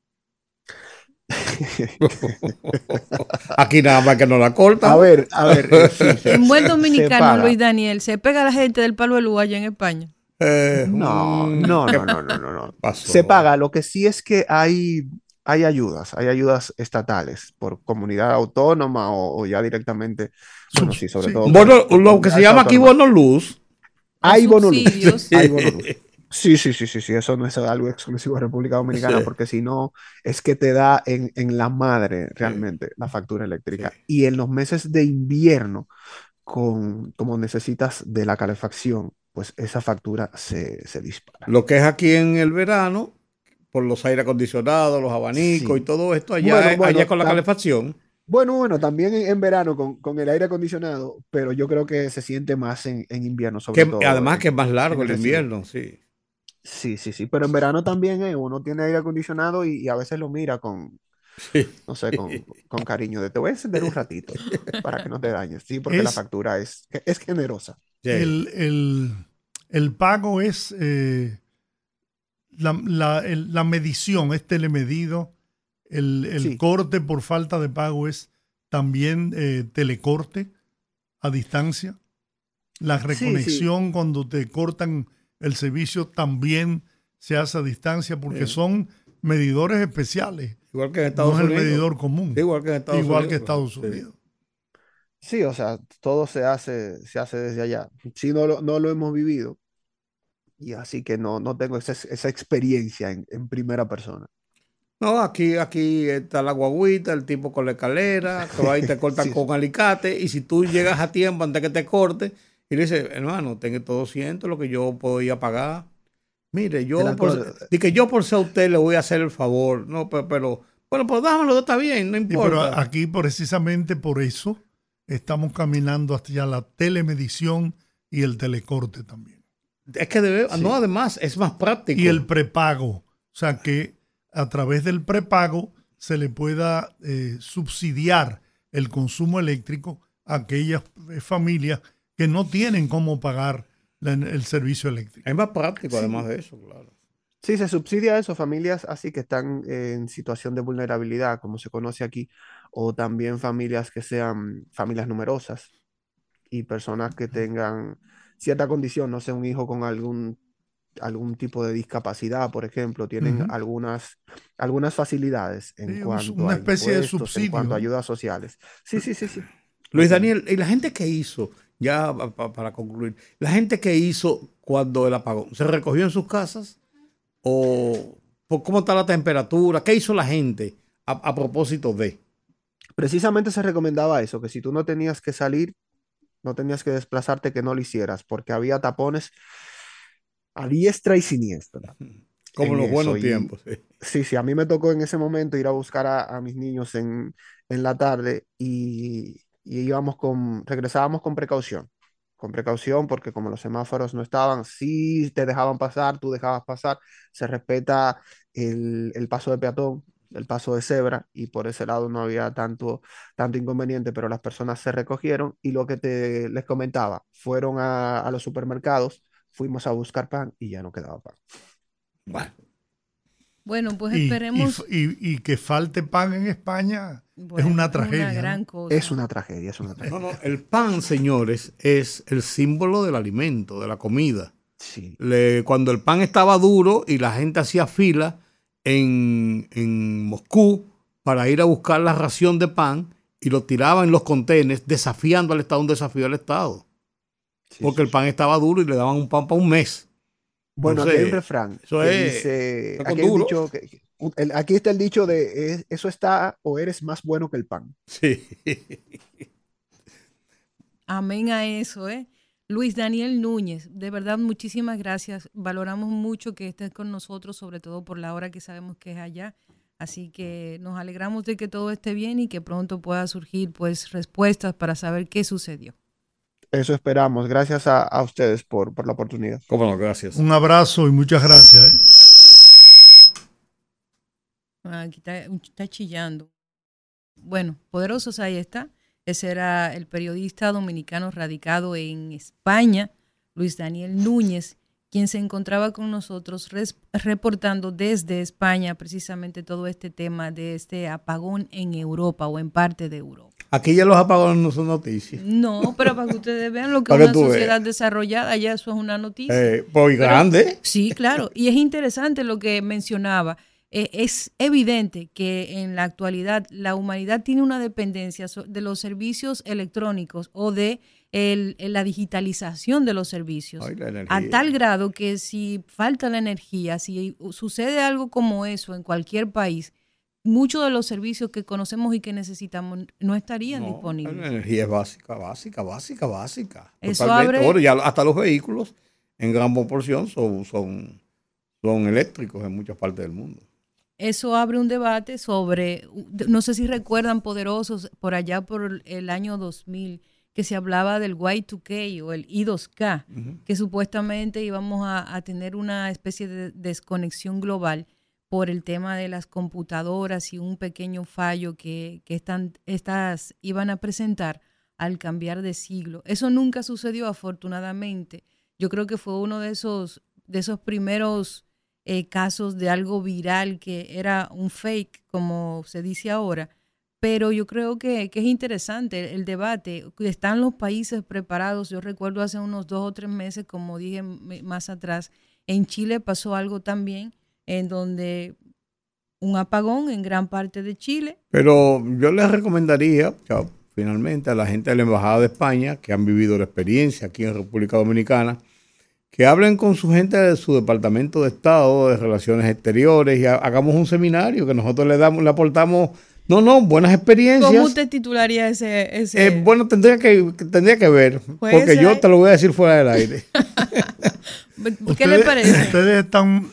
Aquí nada más que no la cortan. A ver. En buen dominicano, Luis Daniel, ¿se pega la gente del palo de luz allá en España? No. Se paga. Lo que sí es que hay ayudas estatales por comunidad autónoma o ya directamente, bueno, sí, sobre todo. Lo que se llama aquí bono luz. Hay bonus. subsidios. Hay bonus. Sí, eso no es algo exclusivo de República Dominicana, Sí. porque si no, es que te da en la madre realmente la factura eléctrica. Sí. Y en los meses de invierno, como necesitas de la calefacción, pues esa factura se dispara. Lo que es aquí en el verano, por los aire acondicionados, los abanicos y Sí. todo esto, Bueno, allá con la tam- calefacción. bueno, también en verano con el aire acondicionado, pero yo creo que se siente más en invierno, sobre todo Además que es más en largo el ese sentido. invierno, sí. Sí, pero en verano también uno tiene aire acondicionado y a veces lo mira Sí. no sé, con cariño, de te voy a encender un ratito para que no te dañes. Sí, porque la Es factura es generosa. Sí. el pago es la medición, es telemedido. El Sí, corte por falta de pago es también telecorte a distancia. La sí. reconexión cuando te cortan el servicio también se hace a distancia porque Sí. son medidores especiales. Igual que en Estados No es el Unidos. medidor común. Sí, igual que en Estados Igual Unidos. que Estados Sí. Unidos. Sí, o sea, todo se hace desde allá. Sí, no lo hemos vivido y así que no tengo esa experiencia en primera persona. No, aquí está la guaguita, el tipo con la escalera, que va y te cortan Sí, con alicate, y si tú llegas a tiempo antes que te corte, y le dices, hermano, tengo todo 200, lo que yo puedo ir a pagar. Mire, yo por ser usted le voy a hacer el favor. No, pero bueno, pues dámelo, está bien, no Sí, pero importa. aquí precisamente por eso estamos caminando hacia la telemedición y el telecorte también. Es que no, además, es más práctico. Y el prepago, o sea que a través del prepago se le pueda subsidiar el consumo eléctrico a aquellas familias que no tienen cómo pagar el servicio eléctrico. Es más práctico, además de eso, claro. Sí, se subsidia eso, familias así que están en situación de vulnerabilidad, como se conoce aquí, o también familias que sean familias numerosas y personas que tengan cierta condición, no sé, un hijo con algún tipo de discapacidad, por ejemplo, tienen Ujú. algunas facilidades en Sí, cuanto una a especie de impuestos, en subsidio, cuanto a ¿no? ayudas sociales. Sí. Luis Así mismo. Daniel, ¿y la gente que hizo, ya para concluir, la gente que hizo cuando el apagón, se recogió en sus casas? ¿O cómo está la temperatura? ¿Qué hizo la gente a propósito de? Precisamente se recomendaba eso, que si tú no tenías que salir, no tenías que desplazarte, que no lo hicieras, porque había tapones a diestra y siniestra Como en en los eso. buenos Y tiempos. Sí. sí, a mí me tocó en ese momento ir a buscar a mis niños en la tarde y regresábamos con precaución porque como los semáforos no estaban, sí te dejaban pasar, tú dejabas pasar, se respeta el paso de peatón, el paso de cebra y por ese lado no había tanto inconveniente, pero las personas se recogieron y lo que les comentaba, fueron a los supermercados, fuimos a buscar pan y ya no quedaba pan. Bueno, Bueno, pues Y esperemos. que falte pan en España es Bueno, una una tragedia, gran ¿no? cosa. Es una tragedia. no, el pan, señores, es el símbolo del alimento, de la comida. Sí. Cuando el pan estaba duro y la gente hacía fila en Moscú para ir a buscar la ración de pan y lo tiraban en los contenedores desafiando al Estado, un desafío al Estado. Porque el pan estaba duro y le daban un pan para un mes. Bueno, Entonces, aquí hay un refrán eso que es dice, con aquí hay un duro. dicho, aquí está el dicho de eso está o eres más bueno que el pan. Sí. Amén a eso, ¿eh? Luis Daniel Núñez, de verdad muchísimas gracias. Valoramos mucho que estés con nosotros, sobre todo por la hora que sabemos que es allá. Así que nos alegramos de que todo esté bien y que pronto pueda surgir pues respuestas para saber qué sucedió. Eso esperamos. Gracias a ustedes por la oportunidad. Cómo no, gracias. Un abrazo y muchas gracias. Aquí está chillando. Bueno, poderosos, ahí está. Ese era el periodista dominicano radicado en España, Luis Daniel Núñez, quien se encontraba con nosotros reportando desde España precisamente todo este tema de este apagón en Europa o en parte de Europa. Aquí ya los apagones no son noticias. No, pero para que ustedes vean lo que es Para una que tú sociedad veas. desarrollada, ya eso es una noticia. Pues Pero- grande. Sí, claro. Y es interesante lo que mencionaba. es evidente que en la actualidad la humanidad tiene una dependencia de los servicios electrónicos o de la digitalización de los servicios, a tal grado que si falta la energía, si sucede algo como eso en cualquier país, muchos de los servicios que conocemos y que necesamos no estarían disponibles. La energía es básica. Eso abre... Bueno, ya hasta los vehículos en gran proporción son eléctricos en muchas partes del mundo. Eso abre un debate sobre, no sé si recuerdan, poderosos, por allá por el año 2000, que se hablaba del Y2K o el I2K, que supuestamente íbamos a tener una especie de desconexión global por el tema de las computadoras y un pequeño fallo que estas iban a presentar al cambiar de siglo. Eso nunca sucedió, afortunadamente. Yo creo que fue uno de esos primeros casos de algo viral que era un fake, como se dice ahora. Pero yo creo que es interesante el debate. ¿Están los países preparados? Yo recuerdo hace unos 2 o 3 meses, como dije más atrás, en Chile pasó algo también, en donde un apagón en gran parte de Chile. Pero yo les recomendaría, finalmente, a la gente de la Embajada de España, que han vivido la experiencia aquí en República Dominicana, que hablen con su gente de su Departamento de Estado, de Relaciones Exteriores, y hagamos un seminario que nosotros le aportamos... buenas experiencias. ¿Cómo usted titularía ese? Bueno, tendría que ver, porque yo te lo voy a decir fuera del aire. ¿Qué le parece? Ustedes están,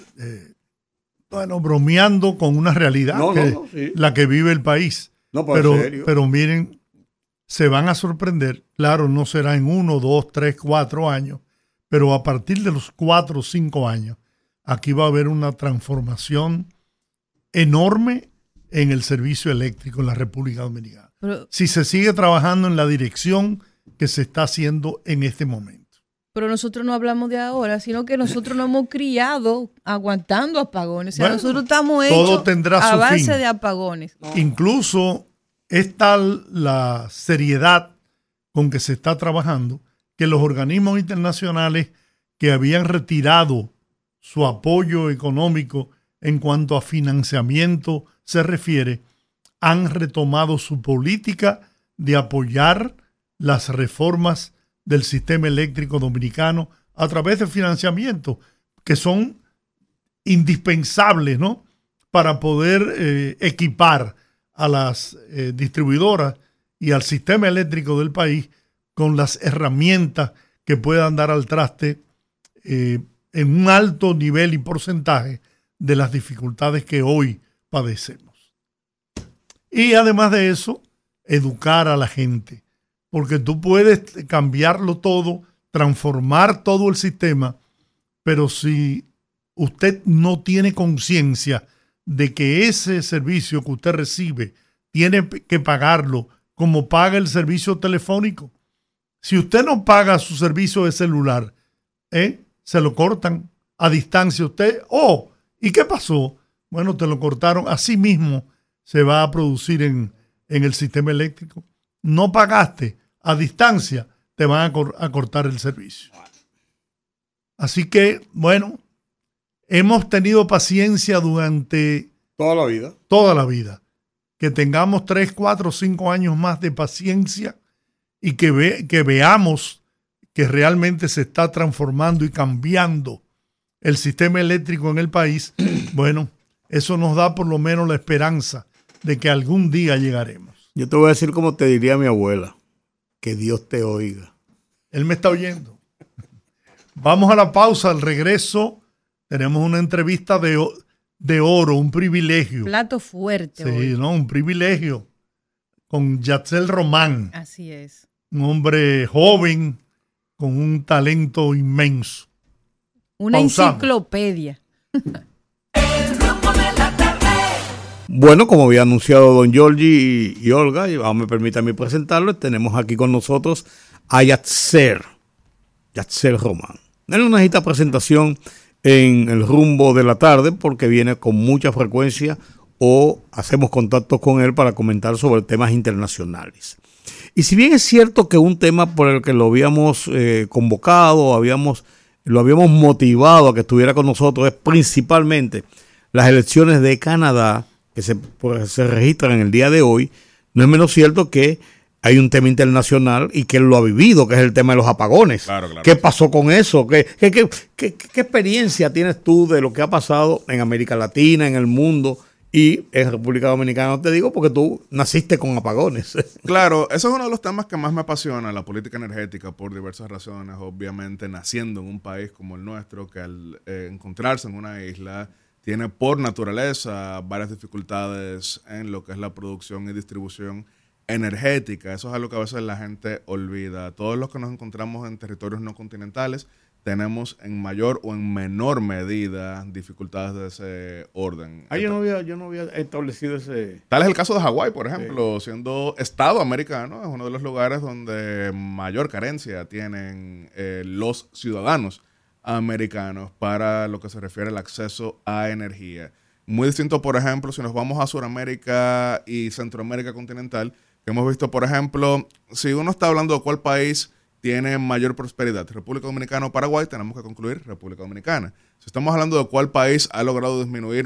bromeando con una realidad, sí, la que vive el país. Pero miren, se van a sorprender. Claro, no será en 1, 2, 3, 4 años, pero a partir de los 4 o 5 años, aquí va a haber una transformación enorme en el servicio eléctrico en la República Dominicana. Si se sigue trabajando en la dirección que se está haciendo en este momento. Pero nosotros no hablamos de ahora, sino que nosotros nos hemos criado aguantando apagones. O sea, nosotros estamos hechos a base de apagones. Incluso es tal la seriedad con que se está trabajando que los organismos internacionales que habían retirado su apoyo económico en cuanto a financiamiento se refiere, han retomado su política de apoyar las reformas del sistema eléctrico dominicano a través de financiamiento que son indispensables, ¿no?, para poder equipar a las distribuidoras y al sistema eléctrico del país con las herramientas que puedan dar al traste en un alto nivel y porcentaje de las dificultades que hoy padecemos. Y además de eso, educar a la gente, porque tú puedes cambiarlo todo, transformar todo el sistema, pero si usted no tiene conciencia de que ese servicio que usted recibe tiene que pagarlo como paga el servicio telefónico. Si usted no paga su servicio de celular, se lo cortan a distancia. Usted, ¿y qué pasó? Bueno, te lo cortaron. Así mismo se va a producir en el sistema eléctrico. No pagaste a distancia, te van a cortar el servicio. Así que, bueno, hemos tenido paciencia durante toda la vida. Que tengamos 3, 4, 5 años más de paciencia y que veamos que realmente se está transformando y cambiando el sistema eléctrico en el país. Bueno, eso nos da por lo menos la esperanza de que algún día llegaremos. Yo te voy a decir como te diría mi abuela, que Dios te oiga. Él me está oyendo. Vamos a la pausa, al regreso tenemos una entrevista de oro, un privilegio. Plato fuerte. Sí, hoy. Un privilegio con Yatzell Román. Así es. Un hombre joven con un talento inmenso. Una enciclopedia. Bueno, como había anunciado don Giorgi y Olga, y me permítanme presentarlo, tenemos aquí con nosotros a Yatzell Román. Él no necesita presentación en el rumbo de la tarde porque viene con mucha frecuencia o hacemos contacto con él para comentar sobre temas internacionales. Y si bien es cierto que un tema por el que lo habíamos convocado, lo habíamos motivado a que estuviera con nosotros es principalmente las elecciones de Canadá, que se registran en el día de hoy, no es menos cierto que hay un tema internacional y que él lo ha vivido, que es el tema de los apagones. Claro. ¿Qué pasó con eso? ¿Qué experiencia tienes tú de lo que ha pasado en América Latina, en el mundo y en República Dominicana? No te digo porque tú naciste con apagones. Claro, eso es uno de los temas que más me apasiona, la política energética, por diversas razones. Obviamente, naciendo en un país como el nuestro, que al encontrarse en una isla tiene por naturaleza varias dificultades en lo que es la producción y distribución energética. Eso es algo que a veces la gente olvida. Todos los que nos encontramos en territorios no continentales tenemos en mayor o en menor medida dificultades de ese orden. Yo no había establecido ese... Tal es el caso de Hawái, por ejemplo, siendo estado americano, es uno de los lugares donde mayor carencia tienen los ciudadanos americanos para lo que se refiere al acceso a energía. Muy distinto, por ejemplo, si nos vamos a Sudamérica y Centroamérica continental, que hemos visto, por ejemplo, si uno está hablando de cuál país tiene mayor prosperidad, República Dominicana o Paraguay, tenemos que concluir República Dominicana. Si estamos hablando de cuál país ha logrado disminuir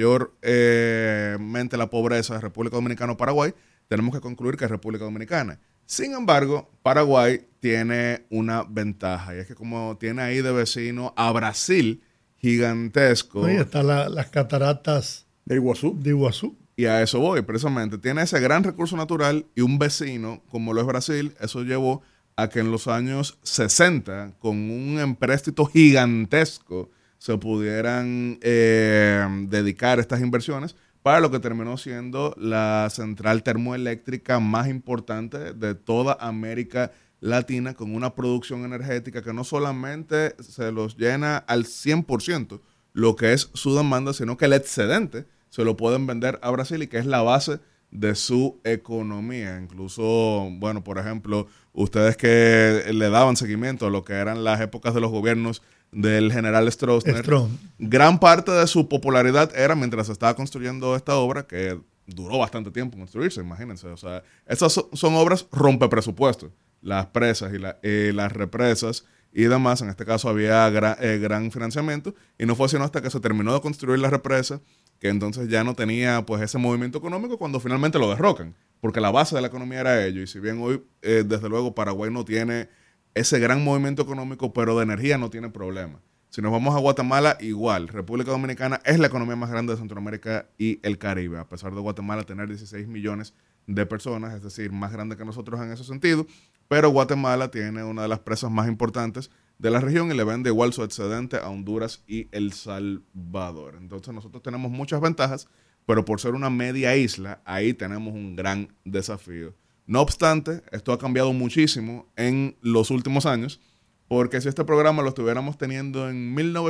mayormente la pobreza, República Dominicana o Paraguay, tenemos que concluir que es República Dominicana. Sin embargo, Paraguay tiene una ventaja, y es que como tiene ahí de vecino a Brasil, gigantesco. Ahí están las cataratas de Iguazú. Y a eso voy, precisamente. Tiene ese gran recurso natural y un vecino, como lo es Brasil. Eso llevó a que en los años 60, con un empréstito gigantesco, se pudieran dedicar estas inversiones para lo que terminó siendo la central termoeléctrica más importante de toda América Latina, con una producción energética que no solamente se los llena al 100% lo que es su demanda, sino que el excedente se lo pueden vender a Brasil y que es la base de su economía. Incluso, bueno, por ejemplo, ustedes que le daban seguimiento a lo que eran las épocas de los gobiernos del general Stroessner, gran parte de su popularidad era mientras se estaba construyendo esta obra, que duró bastante tiempo construirse, imagínense. O sea, estas son obras rompepresupuestos, las presas y las represas y demás. En este caso había gran financiamiento, y no fue sino hasta que se terminó de construir la represa que entonces ya no tenía pues ese movimiento económico cuando finalmente lo derrocan, porque la base de la economía era ello. Y si bien hoy desde luego Paraguay no tiene ese gran movimiento económico, pero de energía no tiene problema. Si nos vamos a Guatemala, igual. República Dominicana es la economía más grande de Centroamérica y el Caribe, a pesar de Guatemala tener 16 millones de personas, es decir, más grande que nosotros en ese sentido. Pero Guatemala tiene una de las presas más importantes de la región y le vende igual su excedente a Honduras y El Salvador. Entonces nosotros tenemos muchas ventajas, pero por ser una media isla, ahí tenemos un gran desafío. No obstante, esto ha cambiado muchísimo en los últimos años, porque si este programa lo estuviéramos teniendo en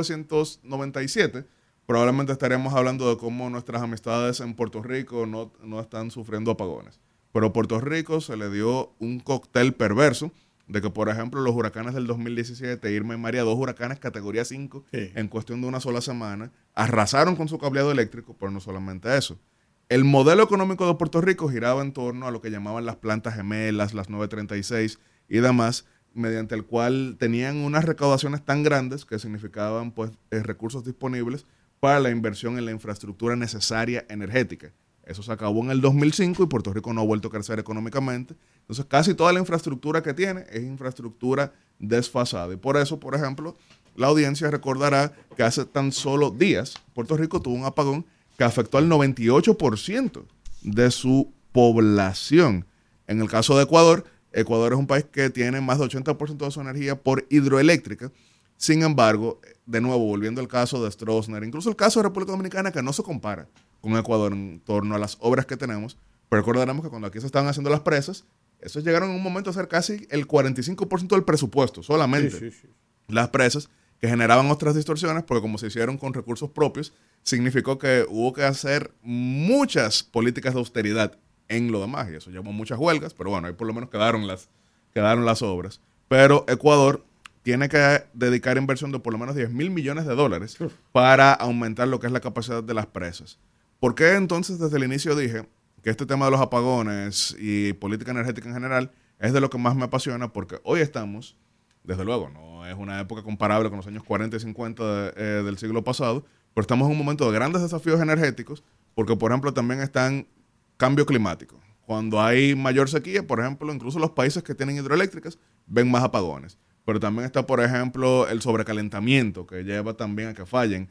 1997, probablemente estaríamos hablando de cómo nuestras amistades en Puerto Rico no están sufriendo apagones. Pero a Puerto Rico se le dio un cóctel perverso de que, por ejemplo, los huracanes del 2017, Irma y María, 2 huracanes categoría 5, en cuestión de una sola semana, arrasaron con su cableado eléctrico, pero no solamente eso. El modelo económico de Puerto Rico giraba en torno a lo que llamaban las plantas gemelas, las 936 y demás, mediante el cual tenían unas recaudaciones tan grandes que significaban pues recursos disponibles para la inversión en la infraestructura necesaria energética. Eso se acabó en el 2005 y Puerto Rico no ha vuelto a crecer económicamente. Entonces, casi toda la infraestructura que tiene es infraestructura desfasada. Y por eso, por ejemplo, la audiencia recordará que hace tan solo días Puerto Rico tuvo un apagón que afectó al 98% de su población. En el caso de Ecuador, Ecuador es un país que tiene más del 80% de su energía por hidroeléctrica. Sin embargo, de nuevo, volviendo al caso de Stroessner, incluso el caso de República Dominicana, que no se compara con Ecuador en torno a las obras que tenemos, pero recordaremos que cuando aquí se estaban haciendo las presas, esos llegaron en un momento a ser casi el 45% del presupuesto, solamente las presas, que generaban otras distorsiones, porque como se hicieron con recursos propios, significó que hubo que hacer muchas políticas de austeridad en lo demás, y eso llevó muchas huelgas, pero bueno, ahí por lo menos quedaron las obras. Pero Ecuador tiene que dedicar inversión de por lo menos 10 mil millones de dólares para aumentar lo que es la capacidad de las presas. ¿Por qué entonces desde el inicio dije que este tema de los apagones y política energética en general es de lo que más me apasiona? Porque hoy estamos, desde luego, no es una época comparable con los años 40 y 50 del siglo pasado, pero estamos en un momento de grandes desafíos energéticos, porque, por ejemplo, también están cambio climático. Cuando hay mayor sequía, por ejemplo, incluso los países que tienen hidroeléctricas ven más apagones. Pero también está, por ejemplo, el sobrecalentamiento, que lleva también a que fallen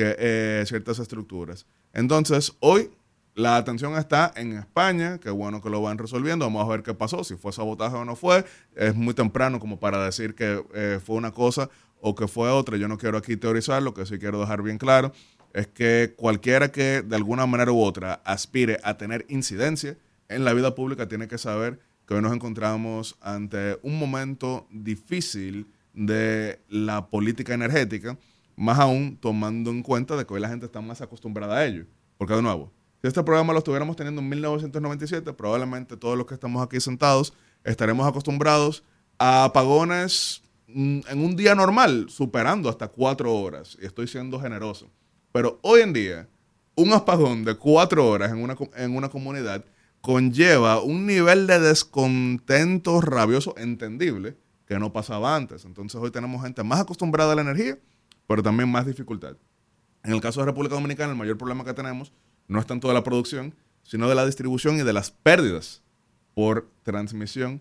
ciertas estructuras. Entonces, hoy la atención está en España, qué bueno que lo van resolviendo, vamos a ver qué pasó, si fue sabotaje o no fue. Es muy temprano como para decir que fue una cosa o que fue otra. Yo no quiero aquí teorizar, lo que sí quiero dejar bien claro es que cualquiera que de alguna manera u otra aspire a tener incidencia en la vida pública tiene que saber que hoy nos encontramos ante un momento difícil de la política energética, más aún tomando en cuenta de que hoy la gente está más acostumbrada a ello. Porque de nuevo, si este programa lo estuviéramos teniendo en 1997, probablemente todos los que estamos aquí sentados estaremos acostumbrados a apagones en un día normal, superando hasta 4 horas. Y estoy siendo generoso. Pero hoy en día, un apagón de 4 horas en una comunidad conlleva un nivel de descontento rabioso entendible que no pasaba antes. Entonces hoy tenemos gente más acostumbrada a la energía, pero también más dificultad. En el caso de República Dominicana, el mayor problema que tenemos no es tanto de la producción, sino de la distribución y de las pérdidas por transmisión.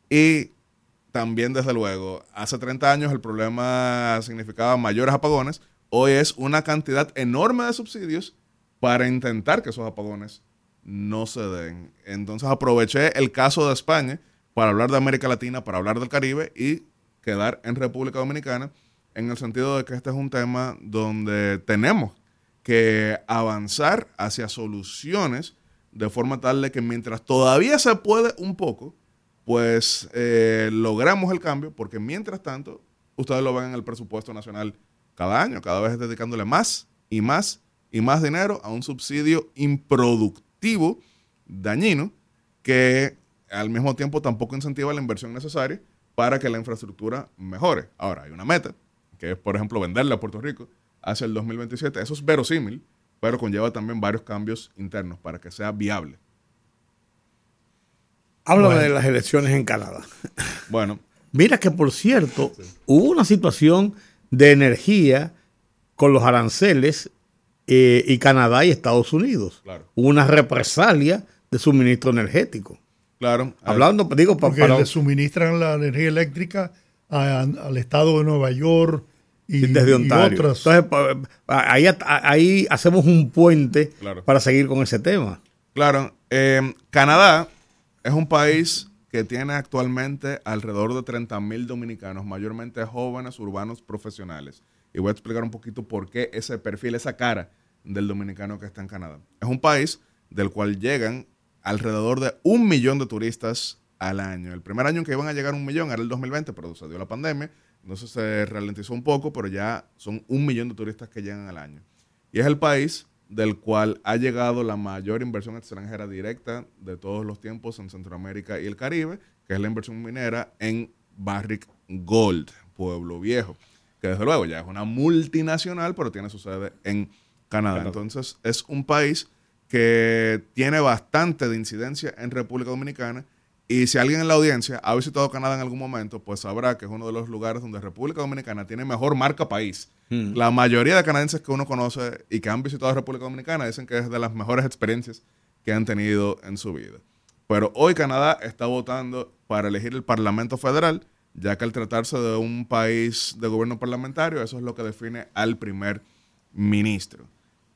Y también, desde luego, hace 30 años el problema significaba mayores apagones. Hoy es una cantidad enorme de subsidios para intentar que esos apagones no se den. Entonces aproveché el caso de España para hablar de América Latina, para hablar del Caribe y quedar en República Dominicana, en el sentido de que este es un tema donde tenemos que avanzar hacia soluciones de forma tal de que mientras todavía se puede un poco, pues logramos el cambio, porque mientras tanto, ustedes lo ven en el presupuesto nacional cada año, cada vez dedicándole más y más y más dinero a un subsidio improductivo, dañino, que al mismo tiempo tampoco incentiva la inversión necesaria para que la infraestructura mejore. Ahora, hay una meta, que es, por ejemplo, venderla a Puerto Rico hacia el 2027. Eso es verosímil, pero conlleva también varios cambios internos para que sea viable. Háblame de las elecciones en Canadá. Bueno. Mira que, por cierto, hubo una situación de energía con los aranceles y Canadá y Estados Unidos. Claro. Hubo una represalia de suministro energético. Claro. Hablando, digo, porque le suministran la energía eléctrica al estado de Nueva York y desde Ontario. Otras. Entonces, ahí hacemos un puente para seguir con ese tema. Claro. Canadá es un país que tiene actualmente alrededor de 30,000 dominicanos, mayormente jóvenes, urbanos, profesionales. Y voy a explicar un poquito por qué ese perfil, esa cara del dominicano que está en Canadá. Es un país del cual llegan alrededor de 1 millón de turistas al año. El primer año en que iban a llegar 1 millón era el 2020, pero sucedió la pandemia, entonces se ralentizó un poco, pero ya son 1 millón de turistas que llegan al año. Y es el país del cual ha llegado la mayor inversión extranjera directa de todos los tiempos en Centroamérica y el Caribe, que es la inversión minera en Barrick Gold, Pueblo Viejo, que desde luego ya es una multinacional, pero tiene su sede en Canadá. Entonces es un país que tiene bastante de incidencia en República Dominicana, y si alguien en la audiencia ha visitado Canadá en algún momento, pues sabrá que es uno de los lugares donde República Dominicana tiene mejor marca país. La mayoría de canadienses que uno conoce y que han visitado República Dominicana dicen que es de las mejores experiencias que han tenido en su vida. Pero hoy Canadá está votando para elegir el Parlamento Federal, ya que al tratarse de un país de gobierno parlamentario, eso es lo que define al primer ministro.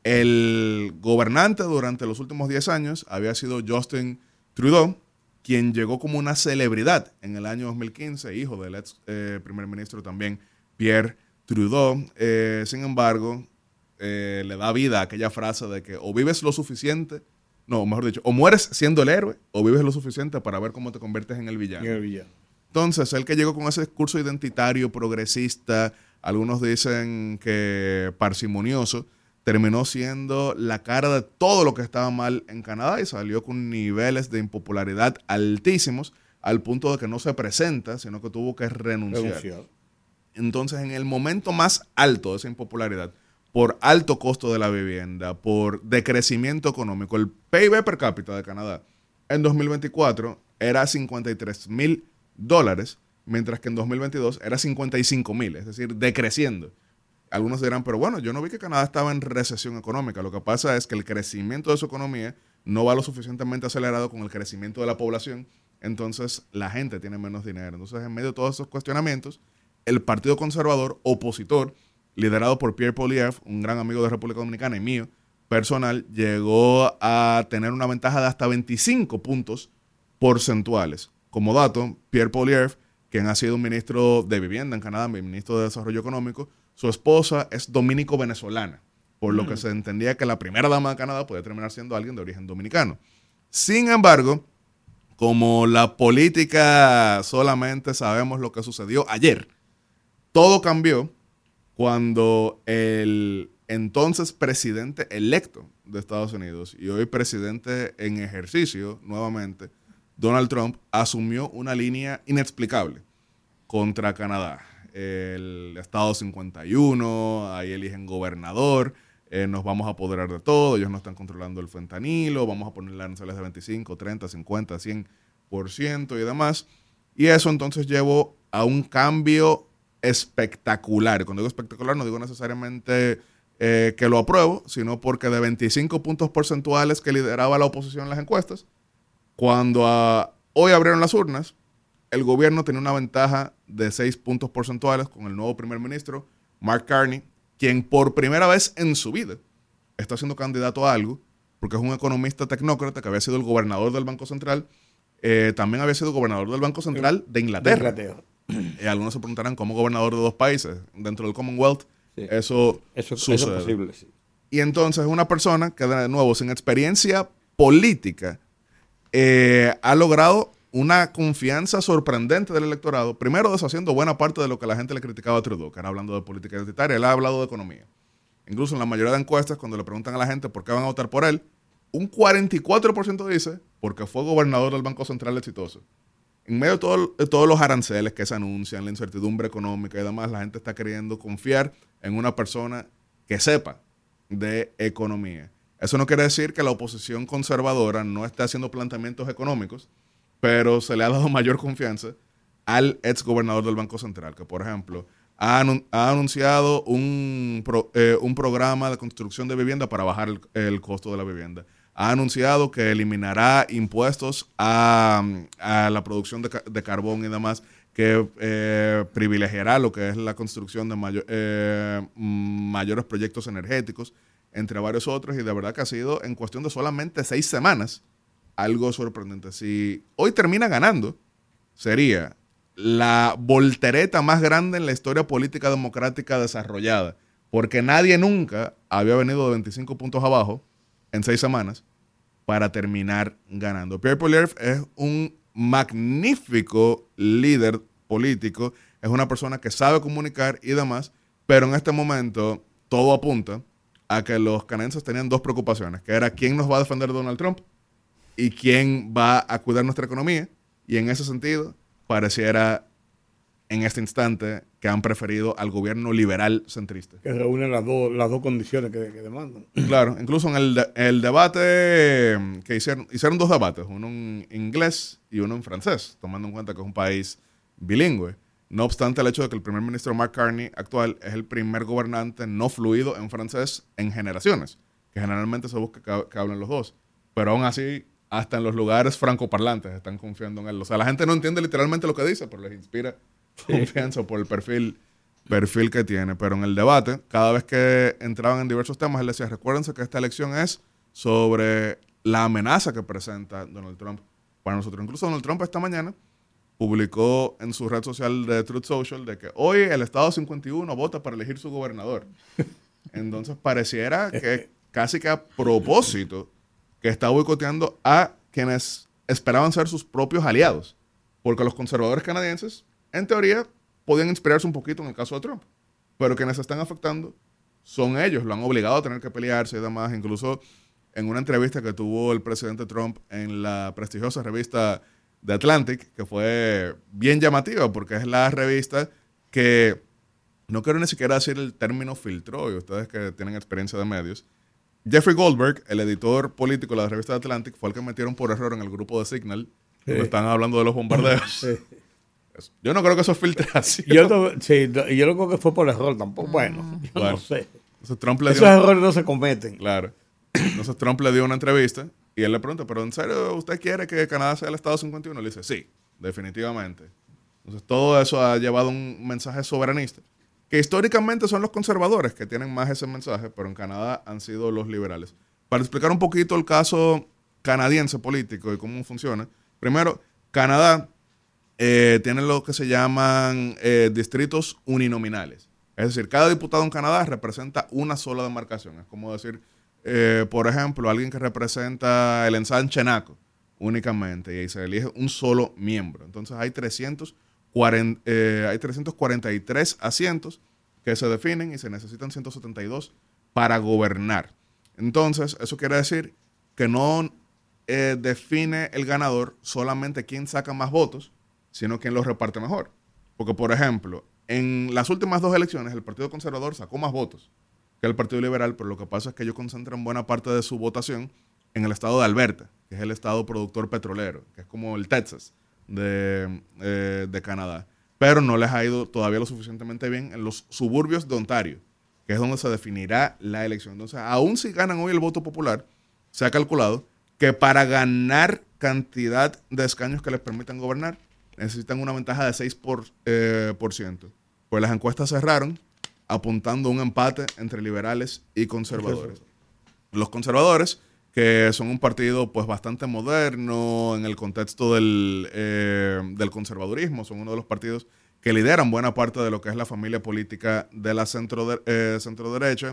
El gobernante durante los últimos 10 años había sido Justin Trudeau, quien llegó como una celebridad en el año 2015, hijo del ex primer ministro también, Pierre Trudeau. Sin embargo, le da vida a aquella frase de que o vives lo suficiente, no, mejor dicho, o mueres siendo el héroe, o vives lo suficiente para ver cómo te conviertes en el villano. Entonces, él que llegó con ese discurso identitario, progresista, algunos dicen que parsimonioso, terminó siendo la cara de todo lo que estaba mal en Canadá y salió con niveles de impopularidad altísimos, al punto de que no se presenta, sino que tuvo que renunciar. Entonces, en el momento más alto de esa impopularidad, por alto costo de la vivienda, por decrecimiento económico, el PIB per cápita de Canadá en 2024 era $53,000, mientras que en 2022 era $55,000, es decir, decreciendo. algunos dirán, pero bueno, yo no vi que Canadá estaba en recesión económica. Lo que pasa es que el crecimiento de su economía no va lo suficientemente acelerado con el crecimiento de la población. Entonces, la gente tiene menos dinero. Entonces, en medio de todos esos cuestionamientos, el Partido Conservador opositor, liderado por Pierre Poilievre, un gran amigo de República Dominicana y mío, personal, llegó a tener una ventaja de hasta 25 puntos porcentuales. Como dato, Pierre Poilievre, quien ha sido un ministro de Vivienda en Canadá, ministro de Desarrollo Económico, su esposa es dominico-venezolana, por lo que se entendía que la primera dama de Canadá podía terminar siendo alguien de origen dominicano. Sin embargo, como la política solamente sabemos lo que sucedió ayer, todo cambió cuando el entonces presidente electo de Estados Unidos y hoy presidente en ejercicio nuevamente, Donald Trump, asumió una línea inexplicable contra Canadá. El Estado 51, ahí eligen gobernador, nos vamos a apoderar de todo, ellos no están controlando el fentanilo, vamos a ponerle aranceles de 25, 30, 50, 100% y demás. Y eso entonces llevó a un cambio espectacular. Cuando digo espectacular no digo necesariamente que lo apruebo, sino porque de 25 puntos porcentuales que lideraba la oposición en las encuestas, cuando hoy abrieron las urnas, el gobierno tenía una ventaja de 6 puntos porcentuales con el nuevo primer ministro, Mark Carney, quien por primera vez en su vida está siendo candidato a algo, porque es un economista tecnócrata que había sido el gobernador del Banco Central, también había sido gobernador del Banco Central de Inglaterra. Algunos se preguntarán cómo gobernador de dos países dentro del Commonwealth, sí. Eso sucede. Eso es posible, sí. Y entonces una persona que de nuevo sin experiencia política ha logrado una confianza sorprendente del electorado, primero deshaciendo buena parte de lo que la gente le criticaba a Trudeau, que era hablando de política identitaria, él ha hablado de economía. Incluso en la mayoría de encuestas, cuando le preguntan a la gente por qué van a votar por él, un 44% dice porque fue gobernador del Banco Central exitoso. En medio de todos los aranceles que se anuncian, la incertidumbre económica y demás, la gente está queriendo confiar en una persona que sepa de economía. Eso no quiere decir que la oposición conservadora no esté haciendo planteamientos económicos, pero se le ha dado mayor confianza al ex gobernador del Banco Central, que por ejemplo ha anunciado un programa de construcción de vivienda para bajar el costo de la vivienda. Ha anunciado que eliminará impuestos a la producción de carbón y demás, que privilegiará lo que es la construcción de mayores proyectos energéticos, entre varios otros, y de verdad que ha sido en cuestión de solamente 6 semanas algo sorprendente. Si hoy termina ganando, sería la voltereta más grande en la historia política democrática desarrollada, porque nadie nunca había venido de 25 puntos abajo en 6 semanas para terminar ganando. Pierre Poilievre es un magnífico líder político, es una persona que sabe comunicar y demás, pero en este momento todo apunta a que los canadienses tenían dos preocupaciones, que era quién nos va a defender de Donald Trump y quién va a cuidar nuestra economía, y en ese sentido pareciera en este instante que han preferido al gobierno liberal centrista. Que reúne las dos condiciones que demandan. Claro, incluso en el debate que hicieron 2 debates, uno en inglés y uno en francés, tomando en cuenta que es un país bilingüe. No obstante el hecho de que el primer ministro Mark Carney actual es el primer gobernante no fluido en francés en generaciones, que generalmente se busca que hablen los dos. Pero aún así, hasta en los lugares francoparlantes están confiando en él. O sea, la gente no entiende literalmente lo que dice, pero les inspira confianza por el perfil que tiene. Pero en el debate, cada vez que entraban en diversos temas, él decía, recuérdense que esta elección es sobre la amenaza que presenta Donald Trump para nosotros. Incluso Donald Trump esta mañana publicó en su red social de Truth Social de que hoy el Estado 51 vota para elegir su gobernador. Entonces pareciera que casi que a propósito que está boicoteando a quienes esperaban ser sus propios aliados. Porque los conservadores canadienses, en teoría, podían inspirarse un poquito en el caso de Trump. Pero quienes se están afectando son ellos. Lo han obligado a tener que pelearse y demás. Incluso en una entrevista que tuvo el presidente Trump en la prestigiosa revista The Atlantic, que fue bien llamativa porque es la revista que, no quiero ni siquiera decir el término filtró, y ustedes que tienen experiencia de medios, Jeffrey Goldberg, el editor político de la revista The Atlantic, fue el que metieron por error en el grupo de Signal, donde están hablando de los bombardeos. Yo no creo que eso es filtración. Yo no creo que fue por error tampoco. Bueno, yo no sé. Entonces, Trump le Esos errores no se cometen. Claro. Entonces Trump le dio una entrevista y él le pregunta, ¿pero en serio usted quiere que Canadá sea el Estado 51? Le dice, sí, definitivamente. Entonces todo eso ha llevado un mensaje soberanista, que históricamente son los conservadores que tienen más ese mensaje, pero en Canadá han sido los liberales. Para explicar un poquito el caso canadiense político y cómo funciona, primero, Canadá tiene lo que se llaman distritos uninominales. Es decir, cada diputado en Canadá representa una sola demarcación. Es como decir, por ejemplo, alguien que representa el ensanche Naco únicamente, y ahí se elige un solo miembro. Entonces hay 343 asientos que se definen y se necesitan 172 para gobernar. Entonces, eso quiere decir que no define el ganador solamente quién saca más votos, sino quién los reparte mejor. Porque, por ejemplo, en las últimas 2 elecciones, el Partido Conservador sacó más votos que el Partido Liberal, pero lo que pasa es que ellos concentran buena parte de su votación en el estado de Alberta, que es el estado productor petrolero, que es como el Texas de Canadá. Pero no les ha ido todavía lo suficientemente bien en los suburbios de Ontario, que es donde se definirá la elección. Entonces, aún si ganan hoy el voto popular, se ha calculado que para ganar cantidad de escaños que les permitan gobernar, necesitan una ventaja de 6%. Pues las encuestas cerraron apuntando a un empate entre liberales y conservadores. Los conservadores, que son un partido pues bastante moderno en el contexto del conservadurismo, son uno de los partidos que lideran buena parte de lo que es la familia política de la centro-derecha,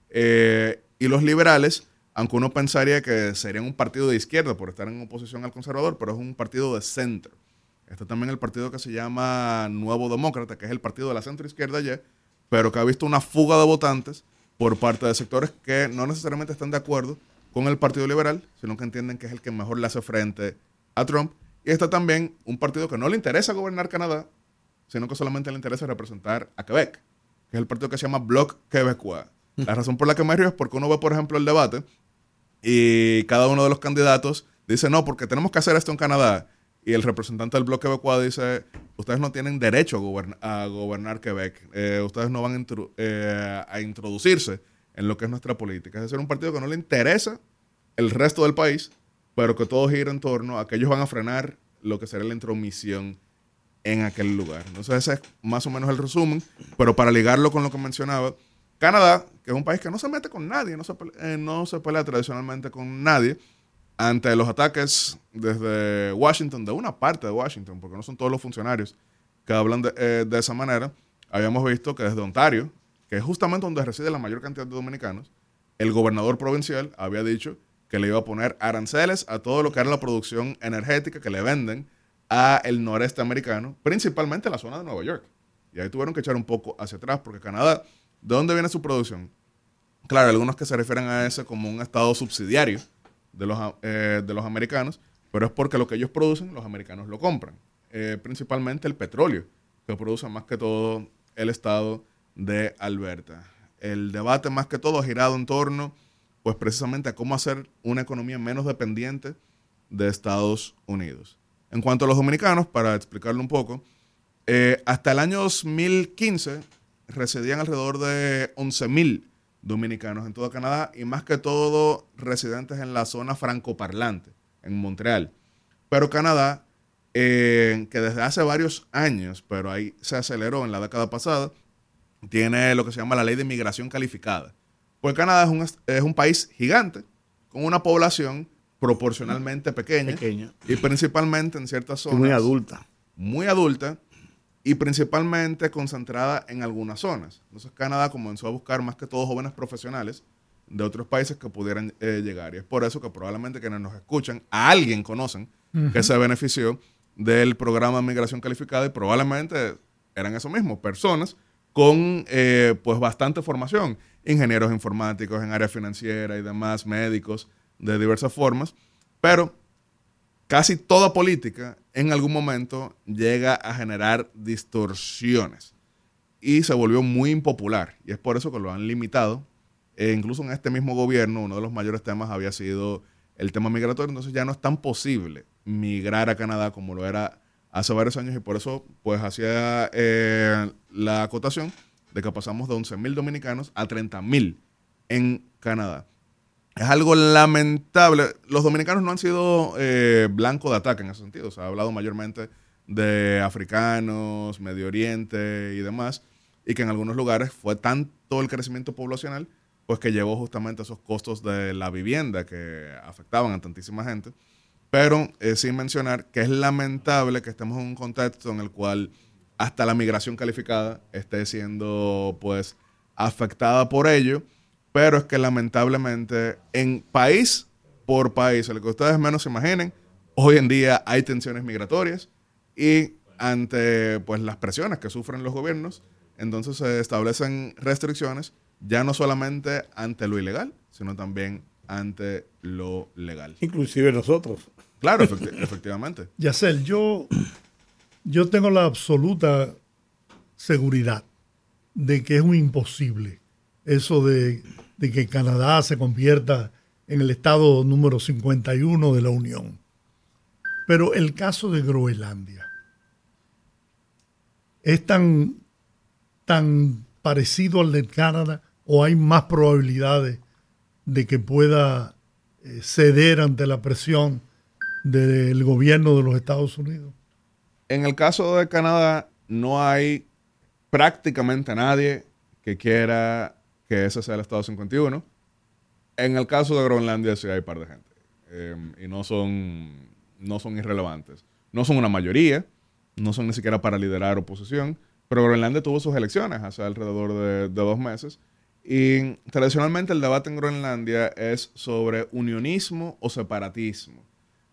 y los liberales, aunque uno pensaría que serían un partido de izquierda por estar en oposición al conservador, pero es un partido de centro. Está también el partido que se llama Nuevo Demócrata, que es el partido de la centro-izquierda ya, pero que ha visto una fuga de votantes por parte de sectores que no necesariamente están de acuerdo con el Partido Liberal, sino que entienden que es el que mejor le hace frente a Trump. Y está también un partido que no le interesa gobernar Canadá, sino que solamente le interesa representar a Quebec, que es el partido que se llama Bloc Québécois. La razón por la que me río es porque uno ve, por ejemplo, el debate y cada uno de los candidatos dice, no, porque tenemos que hacer esto en Canadá. Y el representante del Bloc Québécois dice, ustedes no tienen derecho a gobernar Quebec. Ustedes no van a introducirse en lo que es nuestra política. Es decir, un partido que no le interesa el resto del país, pero que todo gira en torno a que ellos van a frenar lo que será la intromisión en aquel lugar. Entonces ese es más o menos el resumen, pero para ligarlo con lo que mencionaba, Canadá, que es un país que no se mete con nadie, no se pelea tradicionalmente con nadie, ante los ataques desde Washington, de una parte de Washington, porque no son todos los funcionarios que hablan de esa manera, habíamos visto que desde Ontario, que es justamente donde reside la mayor cantidad de dominicanos, el gobernador provincial había dicho que le iba a poner aranceles a todo lo que era la producción energética que le venden a el noreste americano, principalmente en la zona de Nueva York. Y ahí tuvieron que echar un poco hacia atrás, porque Canadá, ¿de dónde viene su producción? Claro, algunos que se refieren a ese como un estado subsidiario de los americanos, pero es porque lo que ellos producen, los americanos lo compran. Principalmente el petróleo, que produce más que todo el estado de Alberta. El debate más que todo ha girado en torno, pues precisamente a cómo hacer una economía menos dependiente de Estados Unidos. En cuanto a los dominicanos, para explicarlo un poco, hasta el año 2015 residían alrededor de 11,000 dominicanos en todo Canadá y más que todo residentes en la zona francoparlante, en Montreal. Pero Canadá, que desde hace varios años, pero ahí se aceleró en la década pasada, tiene lo que se llama la ley de inmigración calificada. Pues Canadá es un país gigante, con una población proporcionalmente pequeña. Y principalmente en ciertas zonas. Muy adulta. Y principalmente concentrada en algunas zonas. Entonces Canadá comenzó a buscar más que todo jóvenes profesionales de otros países que pudieran llegar. Y es por eso que probablemente quienes nos escuchan, a alguien conocen que se benefició del programa de migración calificada y probablemente eran eso mismo, personas con pues bastante formación, ingenieros informáticos en área financiera y demás, médicos de diversas formas, pero casi toda política en algún momento llega a generar distorsiones y se volvió muy impopular y es por eso que lo han limitado. Incluso en este mismo gobierno uno de los mayores temas había sido el tema migratorio, entonces ya no es tan posible migrar a Canadá como lo era hace varios años, y por eso pues hacía la acotación de que pasamos de 11,000 dominicanos a 30,000 en Canadá. Es algo lamentable. Los dominicanos no han sido blanco de ataque en ese sentido. Se ha hablado mayormente de africanos, Medio Oriente y demás, y que en algunos lugares fue tanto el crecimiento poblacional pues que llevó justamente a esos costos de la vivienda que afectaban a tantísima gente. Pero sin mencionar que es lamentable que estemos en un contexto en el cual hasta la migración calificada esté siendo pues afectada por ello, pero es que lamentablemente en país por país, lo que ustedes menos se imaginen, hoy en día hay tensiones migratorias y ante pues las presiones que sufren los gobiernos, entonces se establecen restricciones ya no solamente ante lo ilegal, sino también ante lo legal. Inclusive nosotros. Claro, efectivamente. Yacel, yo tengo la absoluta seguridad de que es un imposible eso de que Canadá se convierta en el estado número 51 de la Unión. Pero el caso de Groenlandia es tan parecido al de Canadá, o hay más probabilidades de que pueda ceder ante la presión del gobierno de los Estados Unidos. En el caso de Canadá, no hay prácticamente nadie que quiera que ese sea el Estado 51. En el caso de Groenlandia sí hay un par de gente. Y no son irrelevantes. No son una mayoría, no son ni siquiera para liderar oposición, pero Groenlandia tuvo sus elecciones hace alrededor de 2 meses. Y tradicionalmente el debate en Groenlandia es sobre unionismo o separatismo.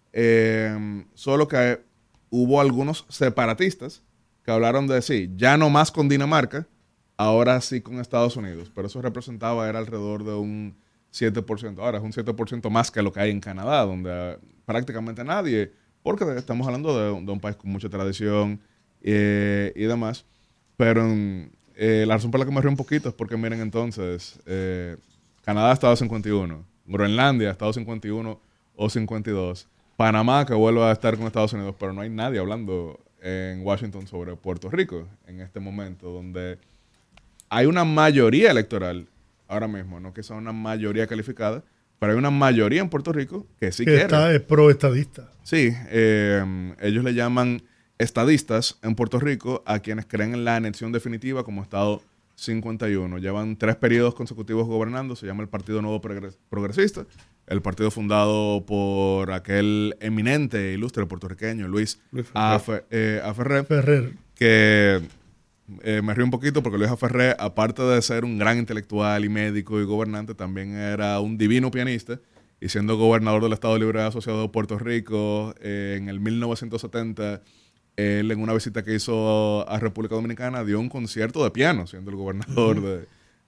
Solo que hubo algunos separatistas que hablaron de sí, ya no más con Dinamarca, ahora sí con Estados Unidos. Pero eso representaba, era alrededor de un 7%. Ahora es un 7% más que lo que hay en Canadá, donde prácticamente nadie, porque estamos hablando de un país con mucha tradición y demás. Pero la razón por la que me río un poquito es porque, miren, entonces, Canadá, Estado 51, Groenlandia, Estado 51 o 52, Panamá, que vuelve a estar con Estados Unidos, pero no hay nadie hablando en Washington sobre Puerto Rico en este momento, donde hay una mayoría electoral ahora mismo, no que sea una mayoría calificada, pero hay una mayoría en Puerto Rico que sí quiere. Es pro-estadista. Sí, ellos le llaman estadistas en Puerto Rico a quienes creen en la anexión definitiva como Estado 51. Llevan 3 periodos consecutivos gobernando, se llama el Partido Nuevo Progresista, el partido fundado por aquel eminente, ilustre puertorriqueño, Luis A. Ferrer, que me río un poquito porque Luis A. Ferrer, aparte de ser un gran intelectual y médico y gobernante, también era un divino pianista, y siendo gobernador del Estado Libre Asociado de Puerto Rico en el 1970, él en una visita que hizo a República Dominicana dio un concierto de piano, siendo el gobernador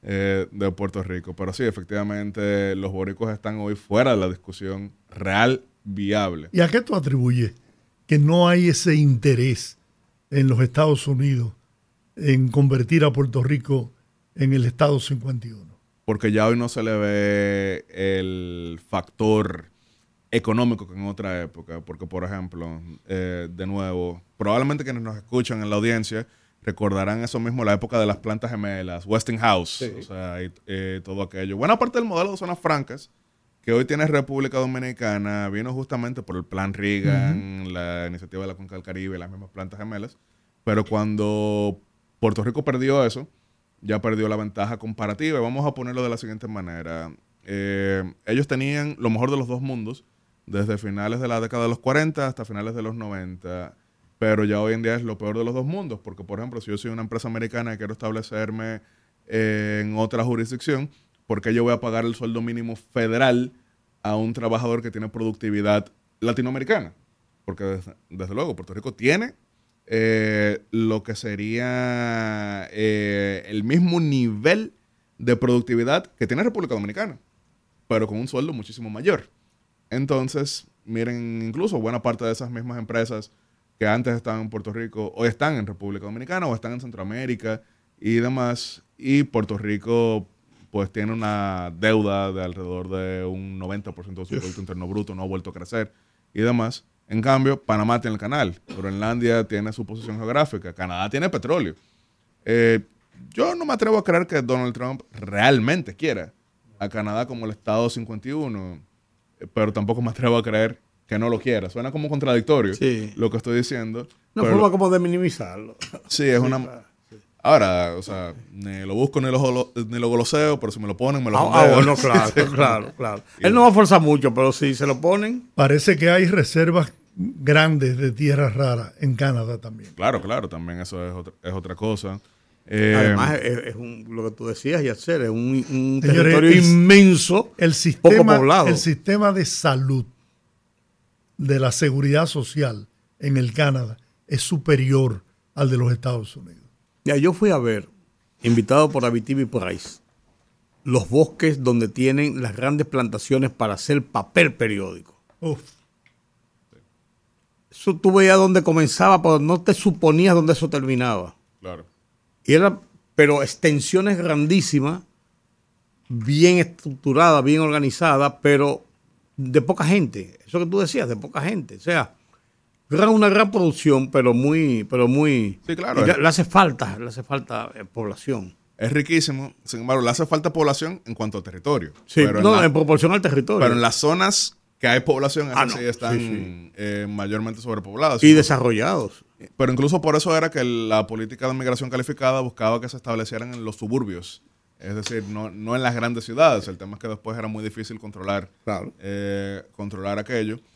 de Puerto Rico. Pero sí, efectivamente, los boricuas están hoy fuera de la discusión real, viable. ¿Y a qué tú atribuyes que no hay ese interés en los Estados Unidos en convertir a Puerto Rico en el Estado 51? Porque ya hoy no se le ve el factor económico que en otra época. Porque, por ejemplo, de nuevo, probablemente quienes nos escuchan en la audiencia recordarán eso mismo, la época de las plantas gemelas, Westinghouse, sí. O sea, todo aquello. Buena parte del modelo de zonas francas que hoy tiene República Dominicana vino justamente por el Plan Reagan, la iniciativa de la Cuenca del Caribe, las mismas plantas gemelas. Pero cuando Puerto Rico perdió eso, ya perdió la ventaja comparativa. Y vamos a ponerlo de la siguiente manera. Ellos tenían lo mejor de los dos mundos desde finales de la década de los 40 hasta finales de los 90, pero ya hoy en día es lo peor de los dos mundos, porque, por ejemplo, si yo soy una empresa americana y quiero establecerme en otra jurisdicción, ¿por qué yo voy a pagar el sueldo mínimo federal a un trabajador que tiene productividad latinoamericana? Porque, desde luego, Puerto Rico tiene lo que sería el mismo nivel de productividad que tiene República Dominicana, pero con un sueldo muchísimo mayor. Entonces, miren, incluso buena parte de esas mismas empresas que antes estaban en Puerto Rico, hoy están en República Dominicana o están en Centroamérica y demás. Y Puerto Rico, pues, tiene una deuda de alrededor de un 90% de su Producto Interno Bruto, no ha vuelto a crecer y demás. En cambio, Panamá tiene el canal, Groenlandia tiene su posición geográfica, Canadá tiene petróleo. Yo no me atrevo a creer que Donald Trump realmente quiera a Canadá como el Estado 51, pero tampoco me atrevo a creer que no lo quiera. Suena como contradictorio lo que estoy diciendo. Una forma como de minimizarlo. Sí, es una... Ahora, o sea, ni lo busco ni lo goloseo, pero si me lo ponen, me lo ponen. Bueno, claro. Él no va a forzar mucho, pero si se lo ponen... Parece que hay reservas grandes de tierras raras en Canadá también. Claro, también eso es otra cosa. Además, lo que tú decías, Yasser, es un territorio inmenso, poco poblado. El sistema de salud de la seguridad social en el Canadá es superior al de los Estados Unidos. Ya, yo fui a ver, invitado por Abitibi Price, los bosques donde tienen las grandes plantaciones para hacer papel periódico. Uf. Eso tú veías dónde comenzaba, pero no te suponías dónde eso terminaba. Claro. Pero extensiones grandísimas, bien estructuradas, bien organizadas, pero de poca gente. Eso que tú decías, de poca gente. O sea, una gran producción, pero muy... Sí, claro. Le hace falta población. Es riquísimo. Sin embargo, le hace falta población en cuanto a territorio. Sí, pero en proporción al territorio. Pero en las zonas que hay población, esas sí están mayormente sobrepobladas. Y desarrollados. Pero incluso por eso era que la política de migración calificada buscaba que se establecieran en los suburbios. Es decir, no en las grandes ciudades. El tema es que después era muy difícil controlar aquello.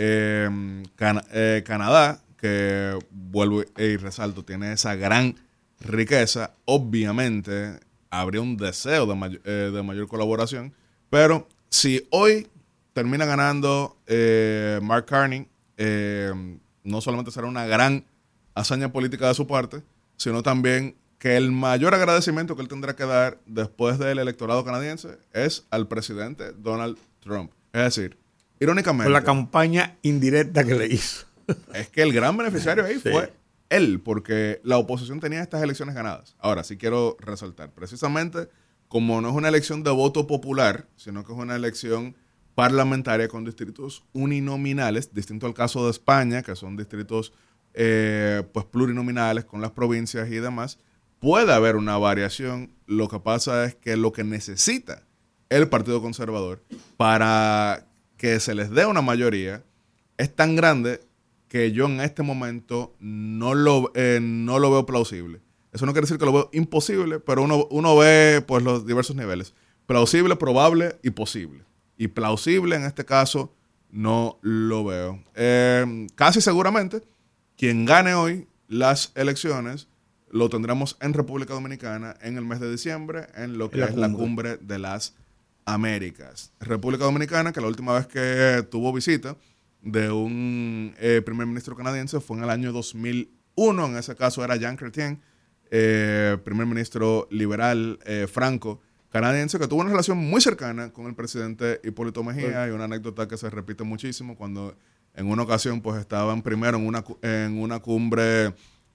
Canadá, que vuelvo y resalto, tiene esa gran riqueza. Obviamente habría un deseo de mayor colaboración. Pero si hoy termina ganando Mark Carney, no solamente será una gran hazaña política de su parte, sino también que el mayor agradecimiento que él tendrá que dar después del electorado canadiense es al presidente Donald Trump. Es decir, irónicamente... Por la campaña indirecta que le hizo. Es que el gran beneficiario ahí fue él, porque la oposición tenía estas elecciones ganadas. Ahora, sí quiero resaltar, precisamente como no es una elección de voto popular, sino que es una elección parlamentaria con distritos uninominales, distinto al caso de España, que son distritos pues plurinominales con las provincias y demás, puede haber una variación. Lo que pasa es que lo que necesita el Partido Conservador para que se les dé una mayoría es tan grande que yo en este momento no lo veo plausible. Eso no quiere decir que lo veo imposible, pero uno ve pues los diversos niveles. Plausible, probable y posible. Y plausible en este caso no lo veo. Casi seguramente quien gane hoy las elecciones lo tendremos en República Dominicana en el mes de diciembre, en lo que es la cumbre de las Américas. República Dominicana, que la última vez que tuvo visita de un primer ministro canadiense fue en el año 2001. En ese caso era Jean Chrétien, primer ministro liberal franco canadiense, que tuvo una relación muy cercana con el presidente Hipólito Mejía. Hay una anécdota que se repite muchísimo cuando en una ocasión pues estaban primero en una cumbre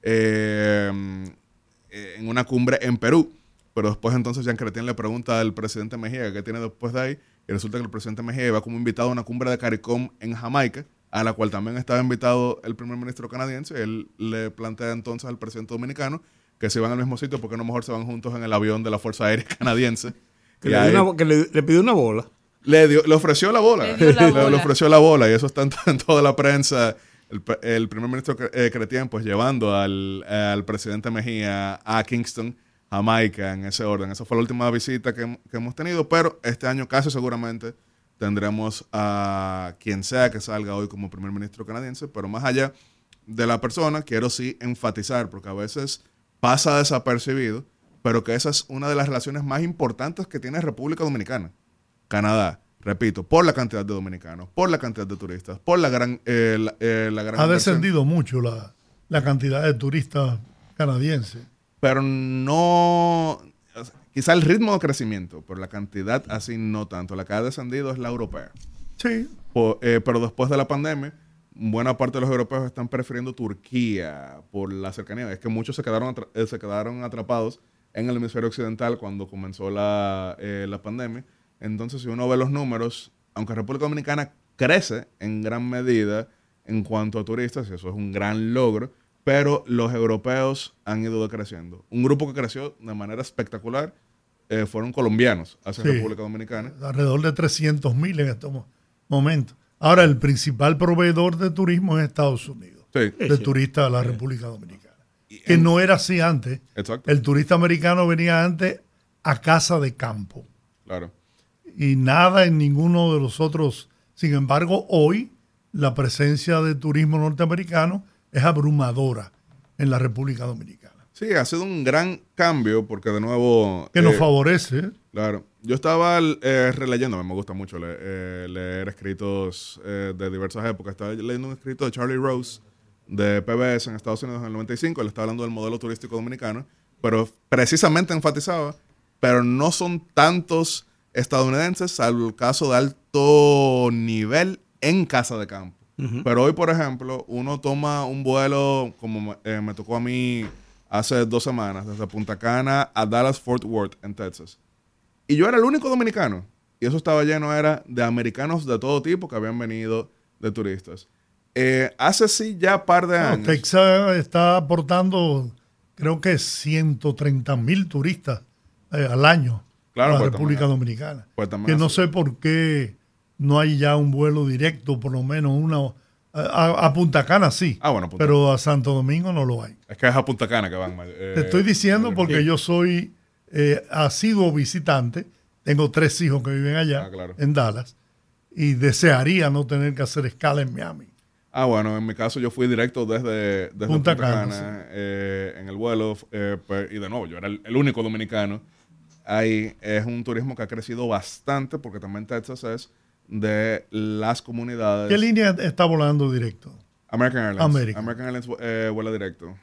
en Perú, pero después entonces Jean Chrétien le pregunta al presidente Mejía qué tiene después de ahí, y resulta que el presidente Mejía iba como invitado a una cumbre de CARICOM en Jamaica, a la cual también estaba invitado el primer ministro canadiense. Él le plantea entonces al presidente dominicano que si van al mismo sitio, porque no mejor se van juntos en el avión de la Fuerza Aérea Canadiense. Que le pidió una bola. Le ofreció la bola. Le ofreció la bola, y eso está en toda la prensa. El primer ministro Chrétien pues llevando al presidente Mejía a Kingston, Jamaica, en ese orden. Esa fue la última visita que hemos tenido, pero este año casi seguramente tendremos a quien sea que salga hoy como primer ministro canadiense. Pero más allá de la persona, quiero sí enfatizar, porque a veces pasa desapercibido, pero que esa es una de las relaciones más importantes que tiene República Dominicana. Canadá, repito, por la cantidad de dominicanos, por la cantidad de turistas, por la gran ha descendido mucho la cantidad de turistas canadienses. Pero no, quizá el ritmo de crecimiento, pero la cantidad así no tanto. La que ha descendido es la europea. Sí. Pero después de la pandemia, buena parte de los europeos están prefiriendo Turquía por la cercanía. Es que muchos se quedaron atrapados en el hemisferio occidental cuando comenzó la pandemia. Entonces, si uno ve los números, aunque República Dominicana crece en gran medida, en cuanto a turistas, y eso es un gran logro, pero los europeos han ido decreciendo. Un grupo que creció de manera espectacular fueron colombianos hacia República Dominicana. Alrededor de 300,000 en estos momentos. Ahora, el principal proveedor de turismo es Estados Unidos, de turistas a la República Dominicana. Que no era así antes. Exacto. El turista americano venía antes a casa de campo. Claro. Y nada en ninguno de los otros. Sin embargo, hoy la presencia de turismo norteamericano es abrumadora en la República Dominicana. Sí, ha sido un gran cambio porque de nuevo... Que nos favorece. Claro. Yo estaba releyendo, me gusta mucho leer escritos de diversas épocas. Estaba leyendo un escrito de Charlie Rose de PBS en Estados Unidos en el 95. Él estaba hablando del modelo turístico dominicano, pero precisamente enfatizaba, pero no son tantos estadounidenses, salvo el caso de alto nivel en casa de campo. Pero hoy, por ejemplo, uno toma un vuelo, como me tocó a mí hace 2 semanas, desde Punta Cana a Dallas-Fort Worth, en Texas. Y yo era el único dominicano. Y eso estaba lleno, era de americanos de todo tipo que habían venido de turistas. Hace sí ya par de años. Texas está aportando, creo que 130,000 turistas al año a la República Dominicana. Pues que no sé por qué no hay ya un vuelo directo, por lo menos a Punta Cana sí, pero a Santo Domingo no lo hay. Es que es a Punta Cana que van. Te estoy diciendo porque yo soy asiduo visitante, tengo 3 hijos que viven allá, en Dallas, y desearía no tener que hacer escala en Miami. Bueno, en mi caso yo fui directo desde Punta Cana sí. En el vuelo, y de nuevo, yo era el único dominicano. Ahí es un turismo que ha crecido bastante porque también Texas es de las comunidades. ¿Qué línea está volando directo? American Airlines. American Airlines vuela directo.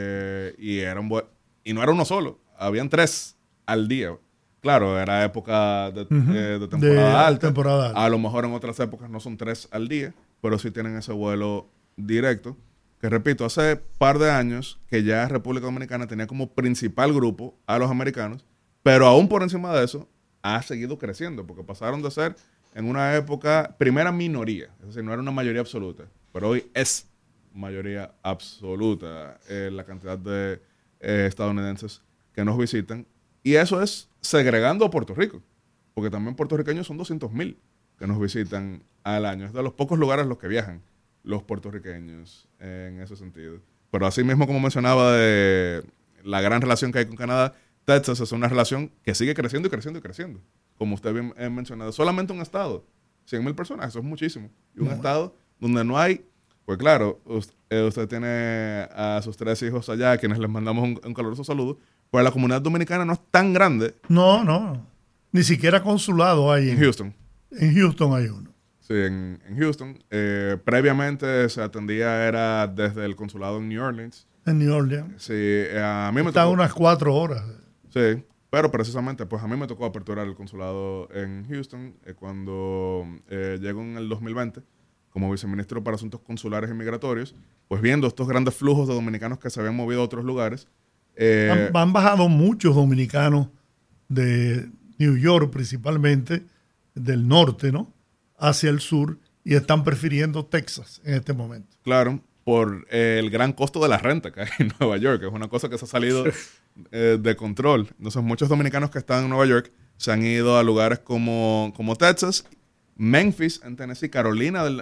Y no era uno solo, habían 3 al día. Claro, era época de temporada alta. A lo mejor en otras épocas no son 3 al día, pero sí tienen ese vuelo directo. Que repito, hace par de años que ya República Dominicana tenía como principal grupo a los americanos, pero aún por encima de eso ha seguido creciendo, porque pasaron de ser en una época primera minoría, es decir, no era una mayoría absoluta, pero hoy es mayoría absoluta la cantidad de estadounidenses que nos visitan. Y eso es segregando a Puerto Rico, porque también puertorriqueños son 200,000 que nos visitan al año. Es de los pocos lugares a los que viajan los puertorriqueños en ese sentido. Pero así mismo, como mencionaba, de la gran relación que hay con Canadá, Texas es una relación que sigue creciendo y creciendo y creciendo. Como usted bien mencionado, solamente un estado, 100,000 personas, eso es muchísimo. Y un estado donde no hay, pues claro, usted tiene a sus 3 hijos allá, a quienes les mandamos un caluroso saludo, pero la comunidad dominicana no es tan grande. No. Ni siquiera consulado hay en Houston. En Houston hay uno. Sí, en Houston. Previamente se atendía, era desde el consulado en New Orleans. En New Orleans. Sí, a mí me Está tocó unas 4 horas. Sí, pero precisamente, pues a mí me tocó aperturar el consulado en Houston cuando llego en el 2020 como viceministro para Asuntos Consulares y Migratorios, pues viendo estos grandes flujos de dominicanos que se habían movido a otros lugares. Han bajado muchos dominicanos de New York, principalmente del norte, ¿no? Hacia el sur, y están prefiriendo Texas en este momento. Claro, por el gran costo de la renta que hay en Nueva York, que es una cosa que se ha salido de control. Entonces, muchos dominicanos que están en Nueva York se han ido a lugares como Texas, Memphis, en Tennessee, Carolina del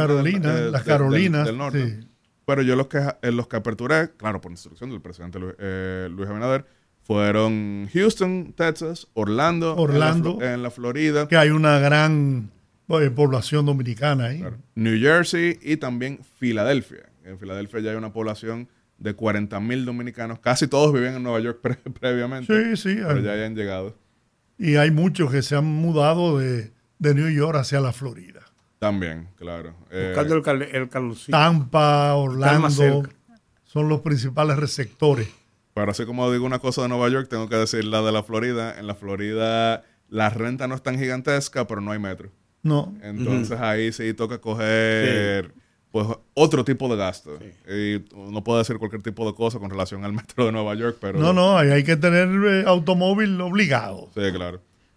norte. Sí. Pero yo los que aperturé, claro, por instrucción del presidente Luis Abinader, fueron Houston, Texas, Orlando en la Florida. Que hay una gran población dominicana ahí. Claro. New Jersey y también Filadelfia. En Filadelfia ya hay una población de 40,000 dominicanos. Casi todos vivían en Nueva York previamente. Sí. Pero ya hayan llegado. Y hay muchos que se han mudado de New York hacia la Florida. También, claro. Buscando el calorcito. Tampa, Orlando, son los principales receptores. Pero así como digo una cosa de Nueva York, tengo que decir la de la Florida. En la Florida la renta no es tan gigantesca, pero no hay metro. No. Entonces ahí sí toca coger pues otro tipo de gasto. Sí. Y no puedo decir cualquier tipo de cosa con relación al metro de Nueva York, pero... No, ahí hay que tener automóvil obligado. Sí, claro.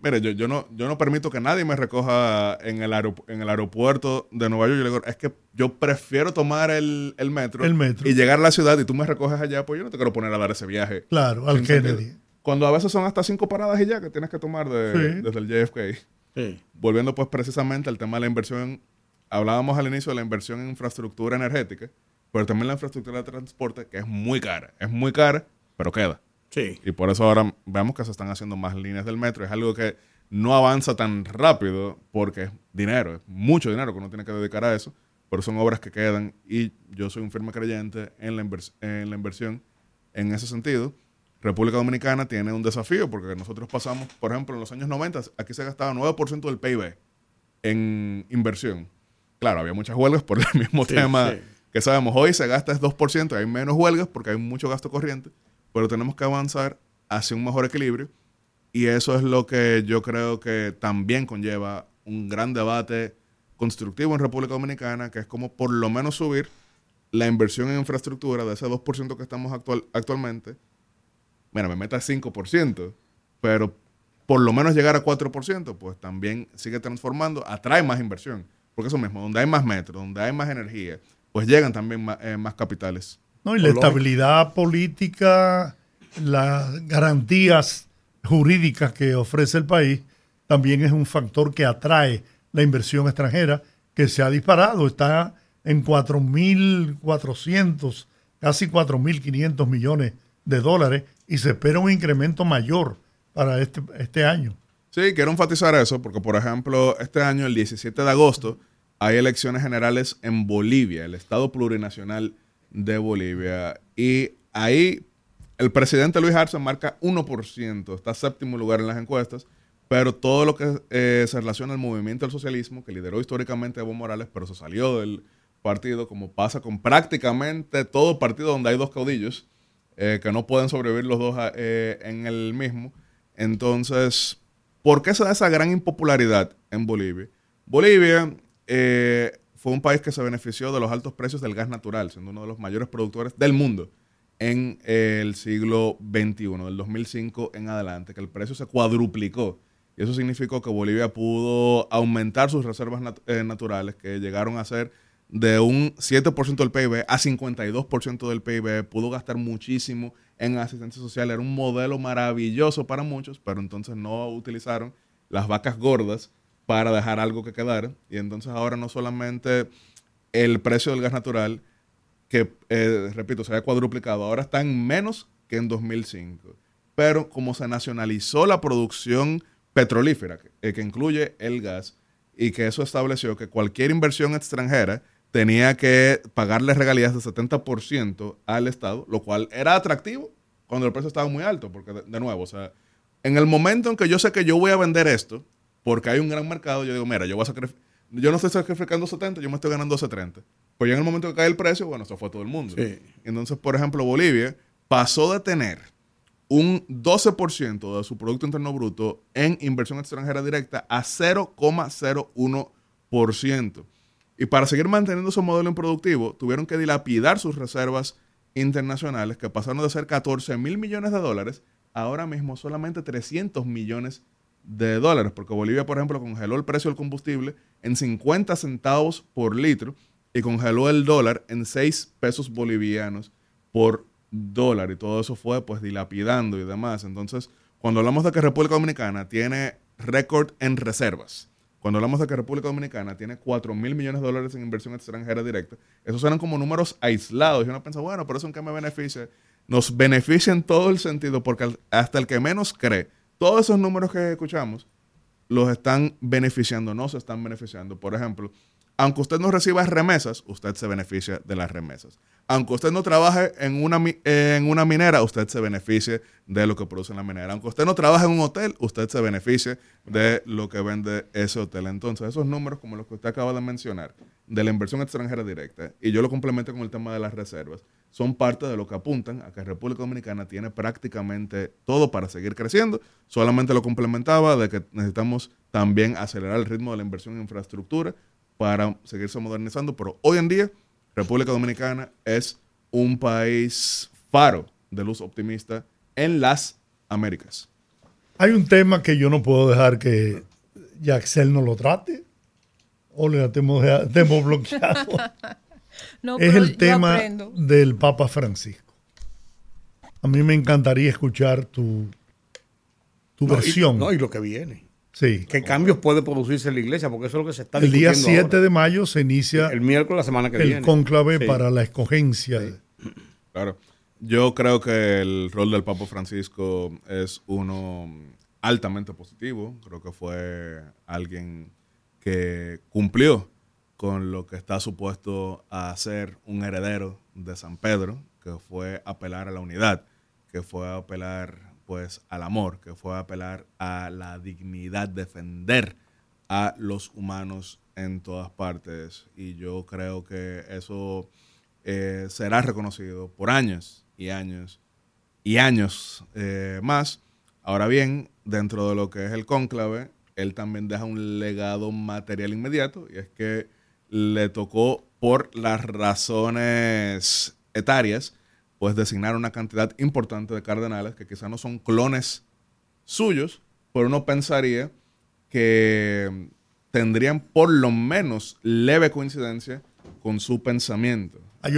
Mire, yo no permito que nadie me recoja en el aeropuerto de Nueva York. Yo le digo, es que yo prefiero tomar el metro y llegar a la ciudad y tú me recoges allá, pues yo no te quiero poner a dar ese viaje. Claro, al Kennedy. Cuando a veces son hasta 5 paradas y ya que tienes que tomar desde el JFK. Sí. Volviendo pues precisamente al tema de la inversión, hablábamos al inicio de la inversión en infraestructura energética, pero también la infraestructura de transporte, que es muy cara, pero queda. Sí. Y por eso ahora vemos que se están haciendo más líneas del metro. Es algo que no avanza tan rápido porque es dinero, es mucho dinero que uno tiene que dedicar a eso, pero son obras que quedan y yo soy un firme creyente en la inversión en ese sentido. República Dominicana tiene un desafío porque nosotros pasamos, por ejemplo, en los años 90, aquí se gastaba 9% del PIB en inversión. Claro, había muchas huelgas por el mismo tema que sabemos. Hoy se gasta es 2%, hay menos huelgas porque hay mucho gasto corriente, pero tenemos que avanzar hacia un mejor equilibrio y eso es lo que yo creo que también conlleva un gran debate constructivo en República Dominicana, que es como por lo menos subir la inversión en infraestructura de ese 2% que estamos actualmente. Mira, me meta 5%, pero por lo menos llegar a 4%, pues también sigue transformando, atrae más inversión. Porque eso mismo, donde hay más metro, donde hay más energía, pues llegan también más capitales. No, y la estabilidad política, las garantías jurídicas que ofrece el país, también es un factor que atrae la inversión extranjera, que se ha disparado, está en 4.400, casi 4.500 millones de dólares, y se espera un incremento mayor para este año. Sí, quiero enfatizar eso, porque por ejemplo, este año, el 17 de agosto, hay elecciones generales en Bolivia, el Estado plurinacional de Bolivia, y ahí el presidente Luis Arce marca 1%, está séptimo lugar en las encuestas, pero todo lo que se relaciona al movimiento del socialismo, que lideró históricamente Evo Morales, pero se salió del partido, como pasa con prácticamente todo partido donde hay dos caudillos, que no pueden sobrevivir los dos en el mismo. Entonces, ¿por qué se da esa gran impopularidad en Bolivia? Bolivia fue un país que se benefició de los altos precios del gas natural, siendo uno de los mayores productores del mundo en el siglo XXI, del 2005 en adelante, que el precio se cuadruplicó. Y eso significó que Bolivia pudo aumentar sus reservas naturales, que llegaron a ser de un 7% del PIB a 52% del PIB. Pudo gastar muchísimo en asistencia social. Era un modelo maravilloso para muchos, pero entonces no utilizaron las vacas gordas para dejar algo que quedara. Y entonces ahora no solamente el precio del gas natural, que, repito, se había cuadruplicado, ahora está en menos que en 2005. Pero como se nacionalizó la producción petrolífera, que incluye el gas, y que eso estableció que cualquier inversión extranjera tenía que pagarle regalías de 70% al Estado, lo cual era atractivo cuando el precio estaba muy alto, porque de nuevo, o sea, en el momento en que yo sé que yo voy a vender esto, porque hay un gran mercado, yo digo, mira, yo no estoy sacrificando 70, yo me estoy ganando ese 30. Pues ya en el momento que cae el precio, bueno, eso fue todo el mundo. Sí. Entonces, por ejemplo, Bolivia pasó de tener un 12% de su Producto Interno Bruto en inversión extranjera directa a 0,01%. Y para seguir manteniendo su modelo improductivo, tuvieron que dilapidar sus reservas internacionales, que pasaron de ser 14.000 millones de dólares, ahora mismo solamente 300 millones de dólares, porque Bolivia, por ejemplo, congeló el precio del combustible en 50 centavos por litro y congeló el dólar en 6 pesos bolivianos por dólar, y todo eso fue pues dilapidando y demás. Entonces, cuando hablamos de que República Dominicana tiene récord en reservas, cuando hablamos de que República Dominicana tiene 4.000 millones de dólares en inversión extranjera directa, esos eran como números aislados. Y uno piensa, bueno, pero eso en qué me beneficia. Nos beneficia en todo el sentido, porque hasta el que menos cree, todos esos números que escuchamos los están beneficiando, no se están beneficiando. Por ejemplo, aunque usted no reciba remesas, usted se beneficia de las remesas. Aunque usted no trabaje en una minera, usted se beneficia de lo que produce en la minera. Aunque usted no trabaje en un hotel, usted se beneficia de lo que vende ese hotel. Entonces, esos números como los que usted acaba de mencionar, de la inversión extranjera directa, y yo lo complemento con el tema de las reservas, son parte de lo que apuntan a que República Dominicana tiene prácticamente todo para seguir creciendo. Solamente lo complementaba de que necesitamos también acelerar el ritmo de la inversión en infraestructura para seguirse modernizando, pero hoy en día República Dominicana es un país faro de luz optimista en las Américas. Hay un tema que yo no puedo dejar que Yaxel no lo trate. O le tenemos bloqueado. No, Es pero el yo tema aprendo. del Papa Francisco. A mí me encantaría escuchar tu versión. Y lo que viene. Sí. ¿Qué cambios puede producirse en la iglesia? Porque eso es lo que se está El día discutiendo 7 ahora. de mayo se inicia El miércoles la semana que el viene. cónclave Sí. para la escogencia. Claro. Yo creo que el rol del Papa Francisco es uno altamente positivo. Creo que fue alguien que cumplió con lo que está supuesto a ser un heredero de San Pedro, que fue apelar a la unidad, que fue apelar pues al amor, que fue apelar a la dignidad, defender a los humanos en todas partes. Y yo creo que eso será reconocido por años y años y años más. Ahora bien, dentro de lo que es el cónclave, él también deja un legado material inmediato, y es que le tocó, por las razones etarias, pues designar una cantidad importante de cardenales que quizás no son clones suyos, pero uno pensaría que tendrían por lo menos leve coincidencia con su pensamiento. Hay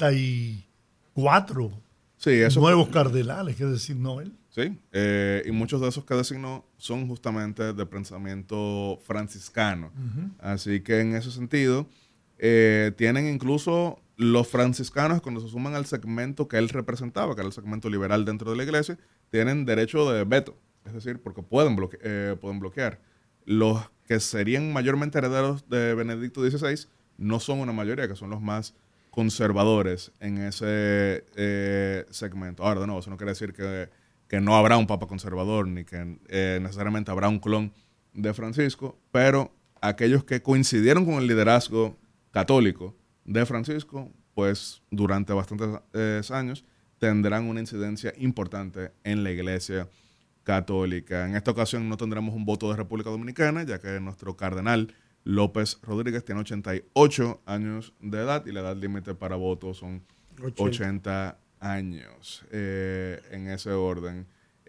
84 Sí, eso nuevos cardenales que designó él. Sí, y muchos de esos que designó son justamente de pensamiento franciscano. Así que en ese sentido, tienen incluso los franciscanos, cuando se suman al segmento que él representaba, que era el segmento liberal dentro de la iglesia, tienen derecho de veto, es decir, porque pueden bloquear. Los que serían mayormente herederos de Benedicto XVI no son una mayoría, que son los más conservadores en ese segmento. Ahora, de nuevo, eso no quiere decir que no habrá un papa conservador, ni que necesariamente habrá un clon de Francisco, pero aquellos que coincidieron con el liderazgo católico de Francisco, pues durante bastantes años tendrán una incidencia importante en la iglesia católica. En esta ocasión no tendremos un voto de República Dominicana, ya que nuestro cardenal López Rodríguez tiene 88 años de edad y la edad límite para voto son 80 años, en ese orden.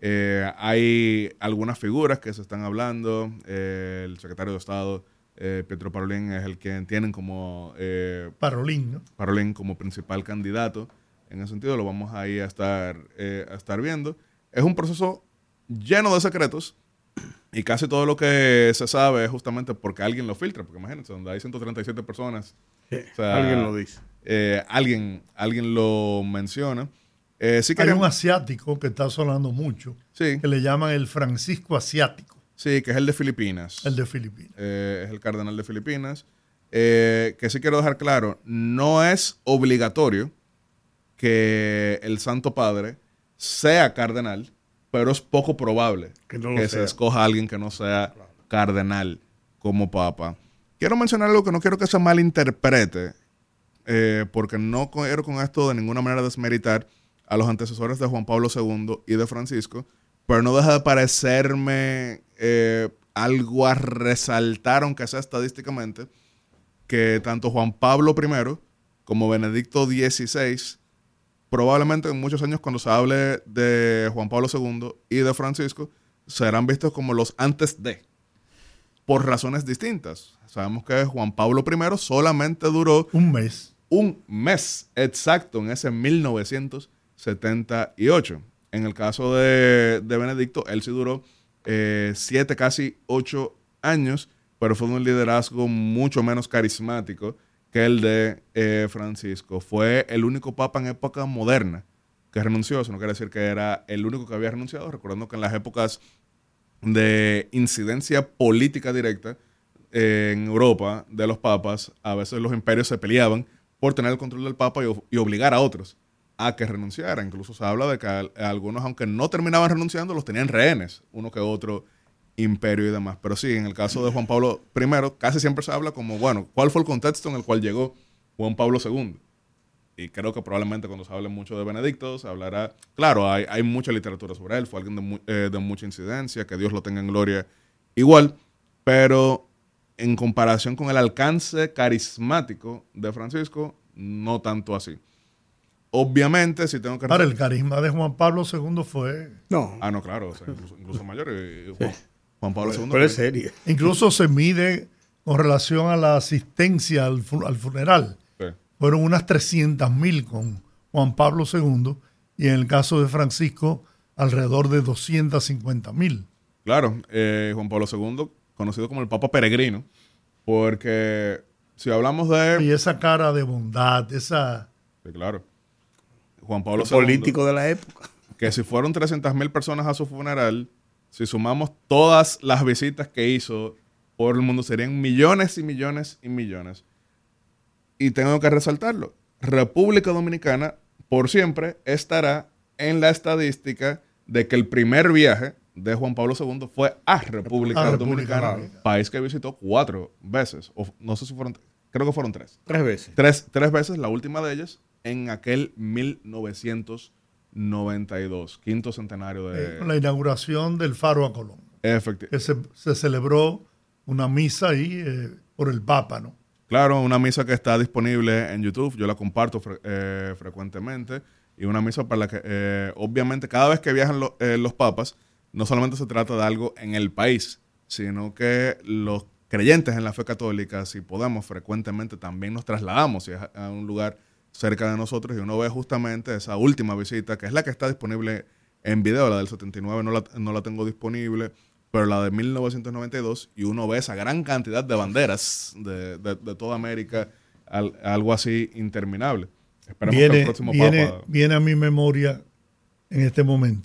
Hay algunas figuras que se están hablando. El secretario de Estado, Pietro Parolin, es el que tienen como Parolin, ¿no? Parolin como principal candidato. En ese sentido lo vamos ahí a estar viendo. Es un proceso lleno de secretos, y casi todo lo que se sabe es justamente porque alguien lo filtra. Porque imagínense, donde hay 137 personas, o sea, Alguien lo dice. Alguien lo menciona. Sí Hay un asiático que está sonando mucho, Sí, que le llaman el Francisco Asiático, sí, que es el de Filipinas. el de Filipinas. Es el cardenal de Filipinas. Que sí quiero dejar claro, no es obligatorio que el Santo Padre sea cardenal, pero es poco probable Que no lo que sea. se escoja a alguien que no sea cardenal como papa. Quiero mencionar algo que no quiero que se malinterprete, porque no quiero con esto de ninguna manera desmeritar a los antecesores de Juan Pablo II y de Francisco, pero no deja de parecerme algo a resaltar, aunque sea estadísticamente, que tanto Juan Pablo I como Benedicto XVI, probablemente en muchos años cuando se hable de Juan Pablo II y de Francisco, serán vistos como los antes de, por razones distintas. Sabemos que Juan Pablo I solamente duró Un mes. un mes exacto en ese 1978. En el caso de Benedicto, él sí duró 7, casi 8 años, pero fue de un liderazgo mucho menos carismático que el de Francisco. Fue el único papa en época moderna que renunció. Eso no quiere decir que era el único que había renunciado, recordando que en las épocas de incidencia política directa en Europa de los papas, a veces los imperios se peleaban por tener el control del papa y obligar a otros a que renunciara. Incluso se habla de que algunos, aunque no terminaban renunciando, los tenían rehenes, uno que otro imperio y demás. Pero sí, en el caso de Juan Pablo I, casi siempre se habla como, bueno, ¿cuál fue el contexto en el cual llegó Juan Pablo II? Y creo que probablemente cuando se hable mucho de Benedicto, se hablará, claro, hay mucha literatura sobre él, fue alguien de mucha incidencia, que Dios lo tenga en gloria igual, pero en comparación con el alcance carismático de Francisco, no tanto así. obviamente, si tengo que... Para el carisma de Juan Pablo II fue... No, Ah, no, claro, o sea, incluso mayor. Juan Pablo II. pero es serio. Incluso se mide con relación a la asistencia al funeral. Sí. Fueron unas 300.000 con Juan Pablo II y en el caso de Francisco alrededor de 250.000. Claro, Juan Pablo II, conocido como el Papa Peregrino, porque si hablamos de... Y esa cara de bondad, esa... Sí, claro. Juan Pablo El II, político de la época. que si fueron 300.000 personas a su funeral, si sumamos todas las visitas que hizo por el mundo, serían millones y millones y millones. Y tengo que resaltarlo. República Dominicana por siempre estará en la estadística de que el primer viaje de Juan Pablo II fue a República Dominicana, país que visitó 4 veces. O no sé si fueron, creo que fueron 3. 3 veces. Tres veces, la última de ellas en aquel 1992, quinto centenario de... con la inauguración del Faro a Colón. Que se celebró una misa ahí por el Papa, ¿no? Claro, una misa que está disponible en YouTube, yo la comparto frecuentemente, y una misa para la que, obviamente, cada vez que viajan los papas, no solamente se trata de algo en el país, sino que los creyentes en la fe católica, si podemos, frecuentemente también nos trasladamos a un lugar cerca de nosotros y uno ve justamente esa última visita, que es la que está disponible en video, la del 79 no la tengo disponible, pero la de 1992, y uno ve esa gran cantidad de banderas de toda América, algo así interminable. Esperemos que el próximo Papa... Viene a mi memoria en este momento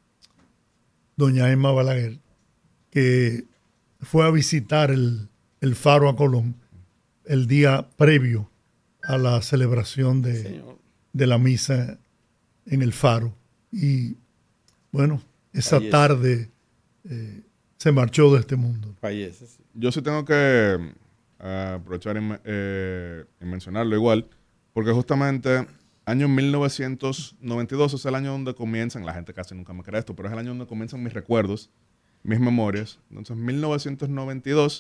doña Emma Balaguer, que fue a visitar el Faro a Colón el día previo a la celebración de la misa en el Faro. Y bueno, esa tarde se marchó de este mundo. Fallece, sí. Yo sí tengo que aprovechar y mencionarlo igual, porque justamente año 1992 es el año donde comienzan, la gente casi nunca me cree esto, pero es el año donde comienzan mis recuerdos, mis memorias. Entonces, en 1992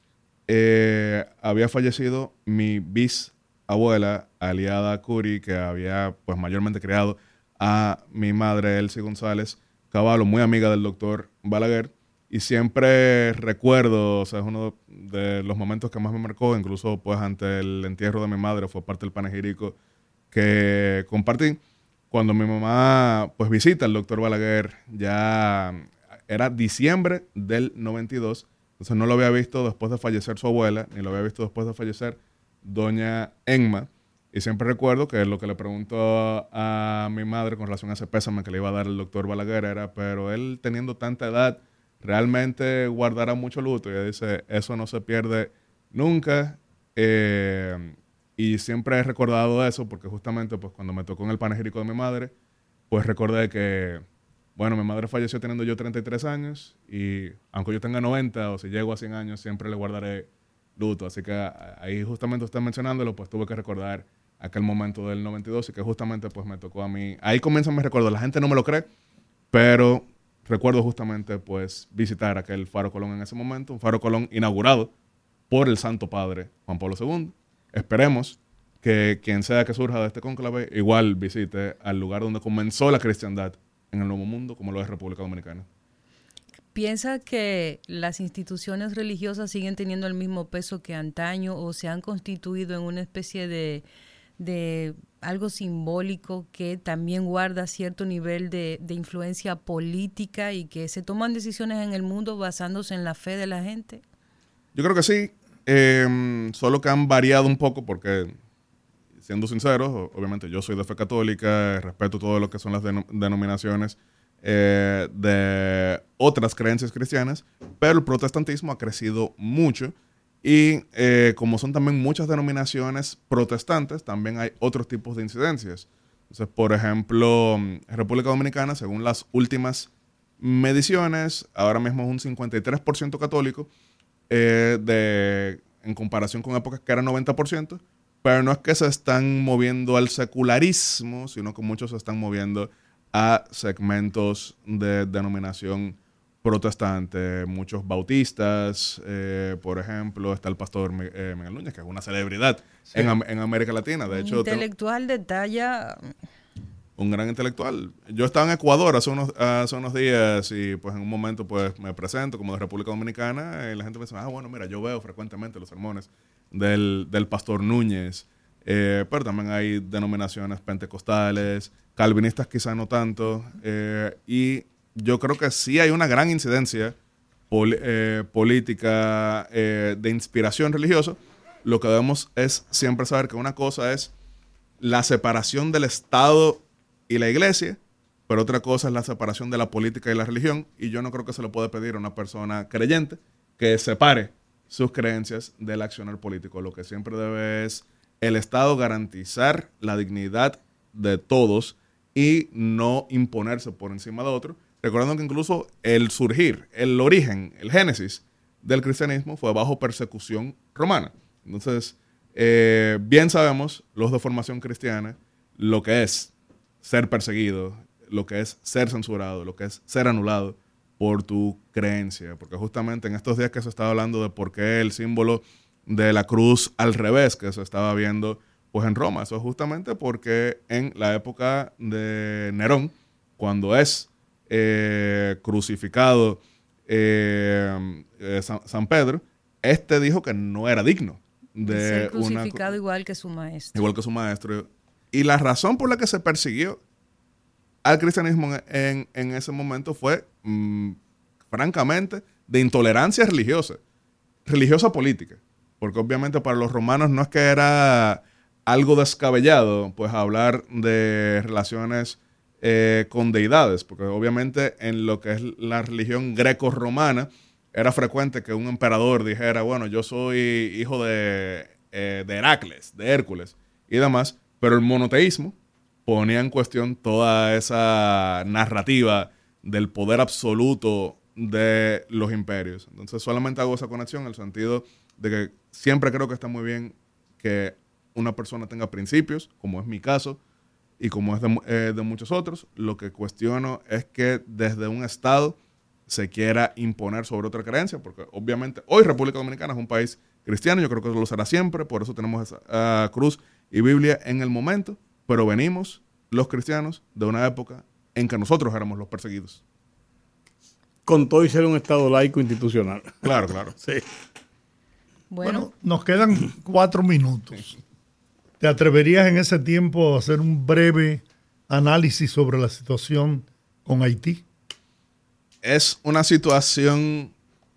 había fallecido mi bisabuela, Aliada Curi, que había pues mayormente criado a mi madre, Elsie González Caballo, muy amiga del doctor Balaguer, y siempre recuerdo, o sea, es uno de los momentos que más me marcó, incluso pues ante el entierro de mi madre, fue parte del panegírico que compartí. Cuando mi mamá pues visita al doctor Balaguer, ya era diciembre del 92, entonces no lo había visto después de fallecer su abuela, ni lo había visto después de fallecer doña Emma, y siempre recuerdo que lo que le preguntó a mi madre con relación a ese pésame que le iba a dar el doctor Balaguer era, pero él teniendo tanta edad, realmente guardará mucho luto. Y ella dice, eso no se pierde nunca. Y siempre he recordado eso porque justamente pues cuando me tocó en el panegírico de mi madre, pues recordé que, bueno, mi madre falleció teniendo yo 33 años y aunque yo tenga 90 o si llego a 100 años, siempre le guardaré luto. Así que ahí justamente usted mencionándolo, pues tuve que recordar aquel momento del 92 y que justamente pues me tocó a mí. Ahí comienzan mis recuerdos. La gente no me lo cree, pero recuerdo justamente pues visitar aquel Faro Colón en ese momento, un Faro Colón inaugurado por el Santo Padre Juan Pablo II. Esperemos que quien sea que surja de este cónclave igual visite al lugar donde comenzó la cristiandad en el Nuevo Mundo, como lo es República Dominicana. ¿Piensa que las instituciones religiosas siguen teniendo el mismo peso que antaño o se han constituido en una especie de algo simbólico que también guarda cierto nivel de influencia política y que se toman decisiones en el mundo basándose en la fe de la gente? Yo creo que sí, solo que han variado un poco porque, siendo sinceros, obviamente yo soy de fe católica, respeto todo lo que son las denominaciones de otras creencias cristianas, pero el protestantismo ha crecido mucho. Y como son también muchas denominaciones protestantes, también hay otros tipos de incidencias. Entonces, por ejemplo, en República Dominicana, según las últimas mediciones, ahora mismo es un 53% católico, en comparación con épocas que era 90%, pero no es que se están moviendo al secularismo, sino que muchos se están moviendo a segmentos de denominación protestantes, muchos bautistas, por ejemplo, está el pastor Miguel Núñez, que es una celebridad en América Latina. De hecho, intelectual de talla. Un gran intelectual. Yo estaba en Ecuador hace unos días y pues en un momento pues me presento como de República Dominicana y la gente me dice, bueno, mira, yo veo frecuentemente los sermones del pastor Núñez, pero también hay denominaciones pentecostales, calvinistas quizá no tanto, y yo creo que sí hay una gran incidencia política de inspiración religiosa. Lo que debemos es siempre saber que una cosa es la separación del Estado y la iglesia, pero otra cosa es la separación de la política y la religión, y yo no creo que se le puede pedir a una persona creyente que separe sus creencias del accionar político. Lo que siempre debe es el Estado garantizar la dignidad de todos y no imponerse por encima de otro, recordando que incluso el surgir, el origen, el génesis del cristianismo fue bajo persecución romana. Entonces, bien sabemos los de formación cristiana lo que es ser perseguido, lo que es ser censurado, lo que es ser anulado por tu creencia. Porque justamente en estos días que se estaba hablando de por qué el símbolo de la cruz al revés que se estaba viendo pues en Roma, eso es justamente porque en la época de Nerón, cuando es crucificado San Pedro, dijo que no era digno de ser crucificado igual que su maestro. Igual que su maestro. Y la razón por la que se persiguió al cristianismo en ese momento fue, francamente, de intolerancia religiosa política. Porque obviamente para los romanos no es que era algo descabellado, pues hablar de relaciones con deidades, porque obviamente en lo que es la religión greco-romana era frecuente que un emperador dijera, bueno, yo soy hijo de Heracles, de Hércules y demás, pero el monoteísmo ponía en cuestión toda esa narrativa del poder absoluto de los imperios. Entonces solamente hago esa conexión en el sentido de que siempre creo que está muy bien que una persona tenga principios, como es mi caso y como es de muchos otros. Lo que cuestiono es que desde un Estado se quiera imponer sobre otra creencia, porque obviamente hoy República Dominicana es un país cristiano, yo creo que lo será siempre, por eso tenemos esa cruz y Biblia en el momento, pero venimos los cristianos de una época en que nosotros éramos los perseguidos. Con todo y ser un Estado laico institucional. Claro, claro. Sí. Bueno, nos quedan 4 minutos. ¿Te atreverías en ese tiempo a hacer un breve análisis sobre la situación con Haití? Es una situación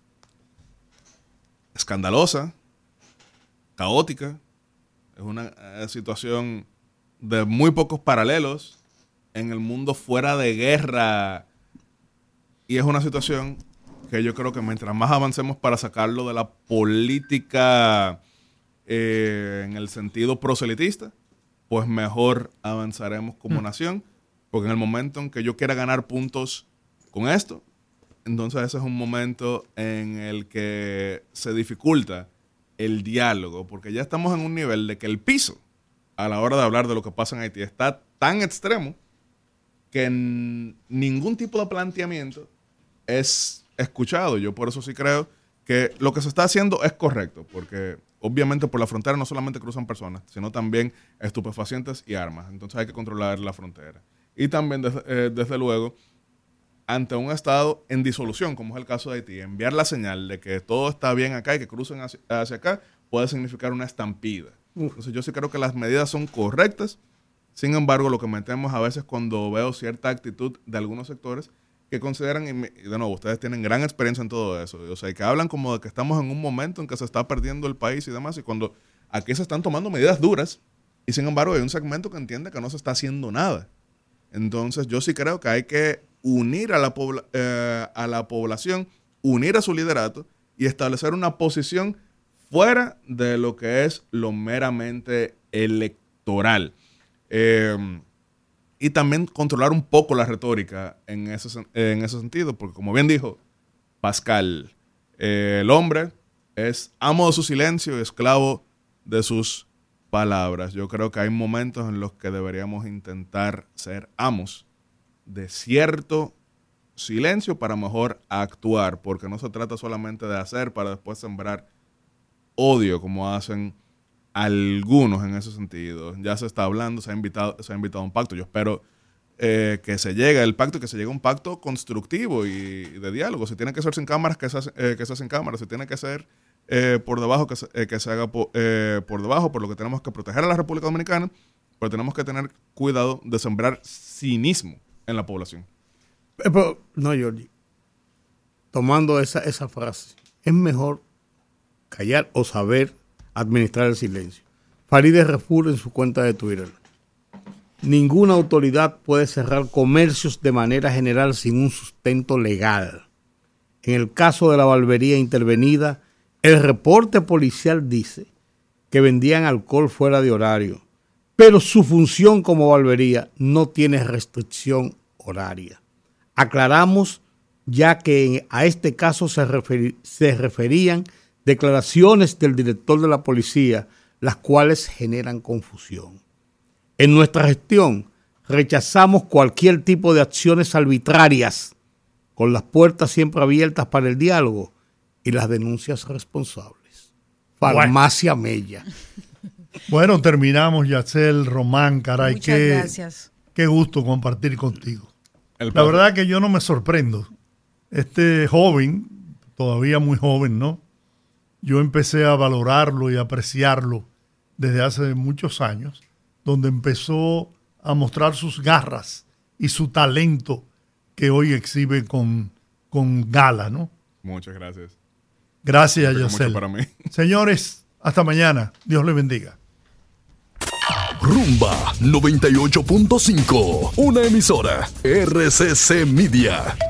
escandalosa, caótica. Es una situación de muy pocos paralelos en el mundo fuera de guerra. Y es una situación que yo creo que mientras más avancemos para sacarlo de la política en el sentido proselitista, pues mejor avanzaremos como nación. Porque en el momento en que yo quiera ganar puntos con esto, entonces ese es un momento en el que se dificulta el diálogo, porque ya estamos en un nivel de que el piso a la hora de hablar de lo que pasa en Haití está tan extremo que ningún tipo de planteamiento es escuchado. Yo por eso sí creo que lo que se está haciendo es correcto, porque obviamente por la frontera no solamente cruzan personas, sino también estupefacientes y armas. Entonces hay que controlar la frontera. Y también, desde luego, ante un Estado en disolución, como es el caso de Haití, enviar la señal de que todo está bien acá y que crucen hacia acá puede significar una estampida. Entonces yo sí creo que las medidas son correctas. Sin embargo, lo que metemos a veces cuando veo cierta actitud de algunos sectores que consideran, y de nuevo, ustedes tienen gran experiencia en todo eso, o sea, que hablan como de que estamos en un momento en que se está perdiendo el país y demás, y cuando aquí se están tomando medidas duras, y sin embargo hay un segmento que entiende que no se está haciendo nada. Entonces yo sí creo que hay que unir a la población, unir a su liderato y establecer una posición fuera de lo que es lo meramente electoral. Y también controlar un poco la retórica en ese sentido, porque como bien dijo Pascal, el hombre es amo de su silencio y esclavo de sus palabras. Yo creo que hay momentos en los que deberíamos intentar ser amos de cierto silencio para mejor actuar, porque no se trata solamente de hacer para después sembrar odio como hacen algunos en ese sentido. Ya se está hablando, se ha invitado a un pacto. Yo espero que se llegue al pacto, que se llegue a un pacto constructivo y de diálogo. Si tiene que ser sin cámaras, que se hace sin cámaras. Si tiene que ser por debajo, que se haga por debajo, por lo que tenemos que proteger a la República Dominicana, pero tenemos que tener cuidado de sembrar cinismo en la población. No, Jordi, tomando esa frase, es mejor callar o saber administrar el silencio. Farideh Raful en su cuenta de Twitter: ninguna autoridad puede cerrar comercios de manera general sin un sustento legal. En el caso de la barbería intervenida, el reporte policial dice que vendían alcohol fuera de horario, pero su función como barbería no tiene restricción horaria. Aclaramos, ya que a este caso se referían declaraciones del director de la policía, las cuales generan confusión. En nuestra gestión rechazamos cualquier tipo de acciones arbitrarias, con las puertas siempre abiertas para el diálogo y las denuncias responsables. Farmacia Mella. Bueno, terminamos, Yacel, Román, caray. Muchas gracias. Qué gusto compartir contigo. La verdad que yo no me sorprendo. Este joven, todavía muy joven, ¿no? Yo empecé a valorarlo y apreciarlo desde hace muchos años, donde empezó a mostrar sus garras y su talento que hoy exhibe con gala, ¿no? Muchas gracias. Gracias, Yacel. Para mí. Señores, hasta mañana. Dios les bendiga. Rumba 98.5, una emisora RCC Media.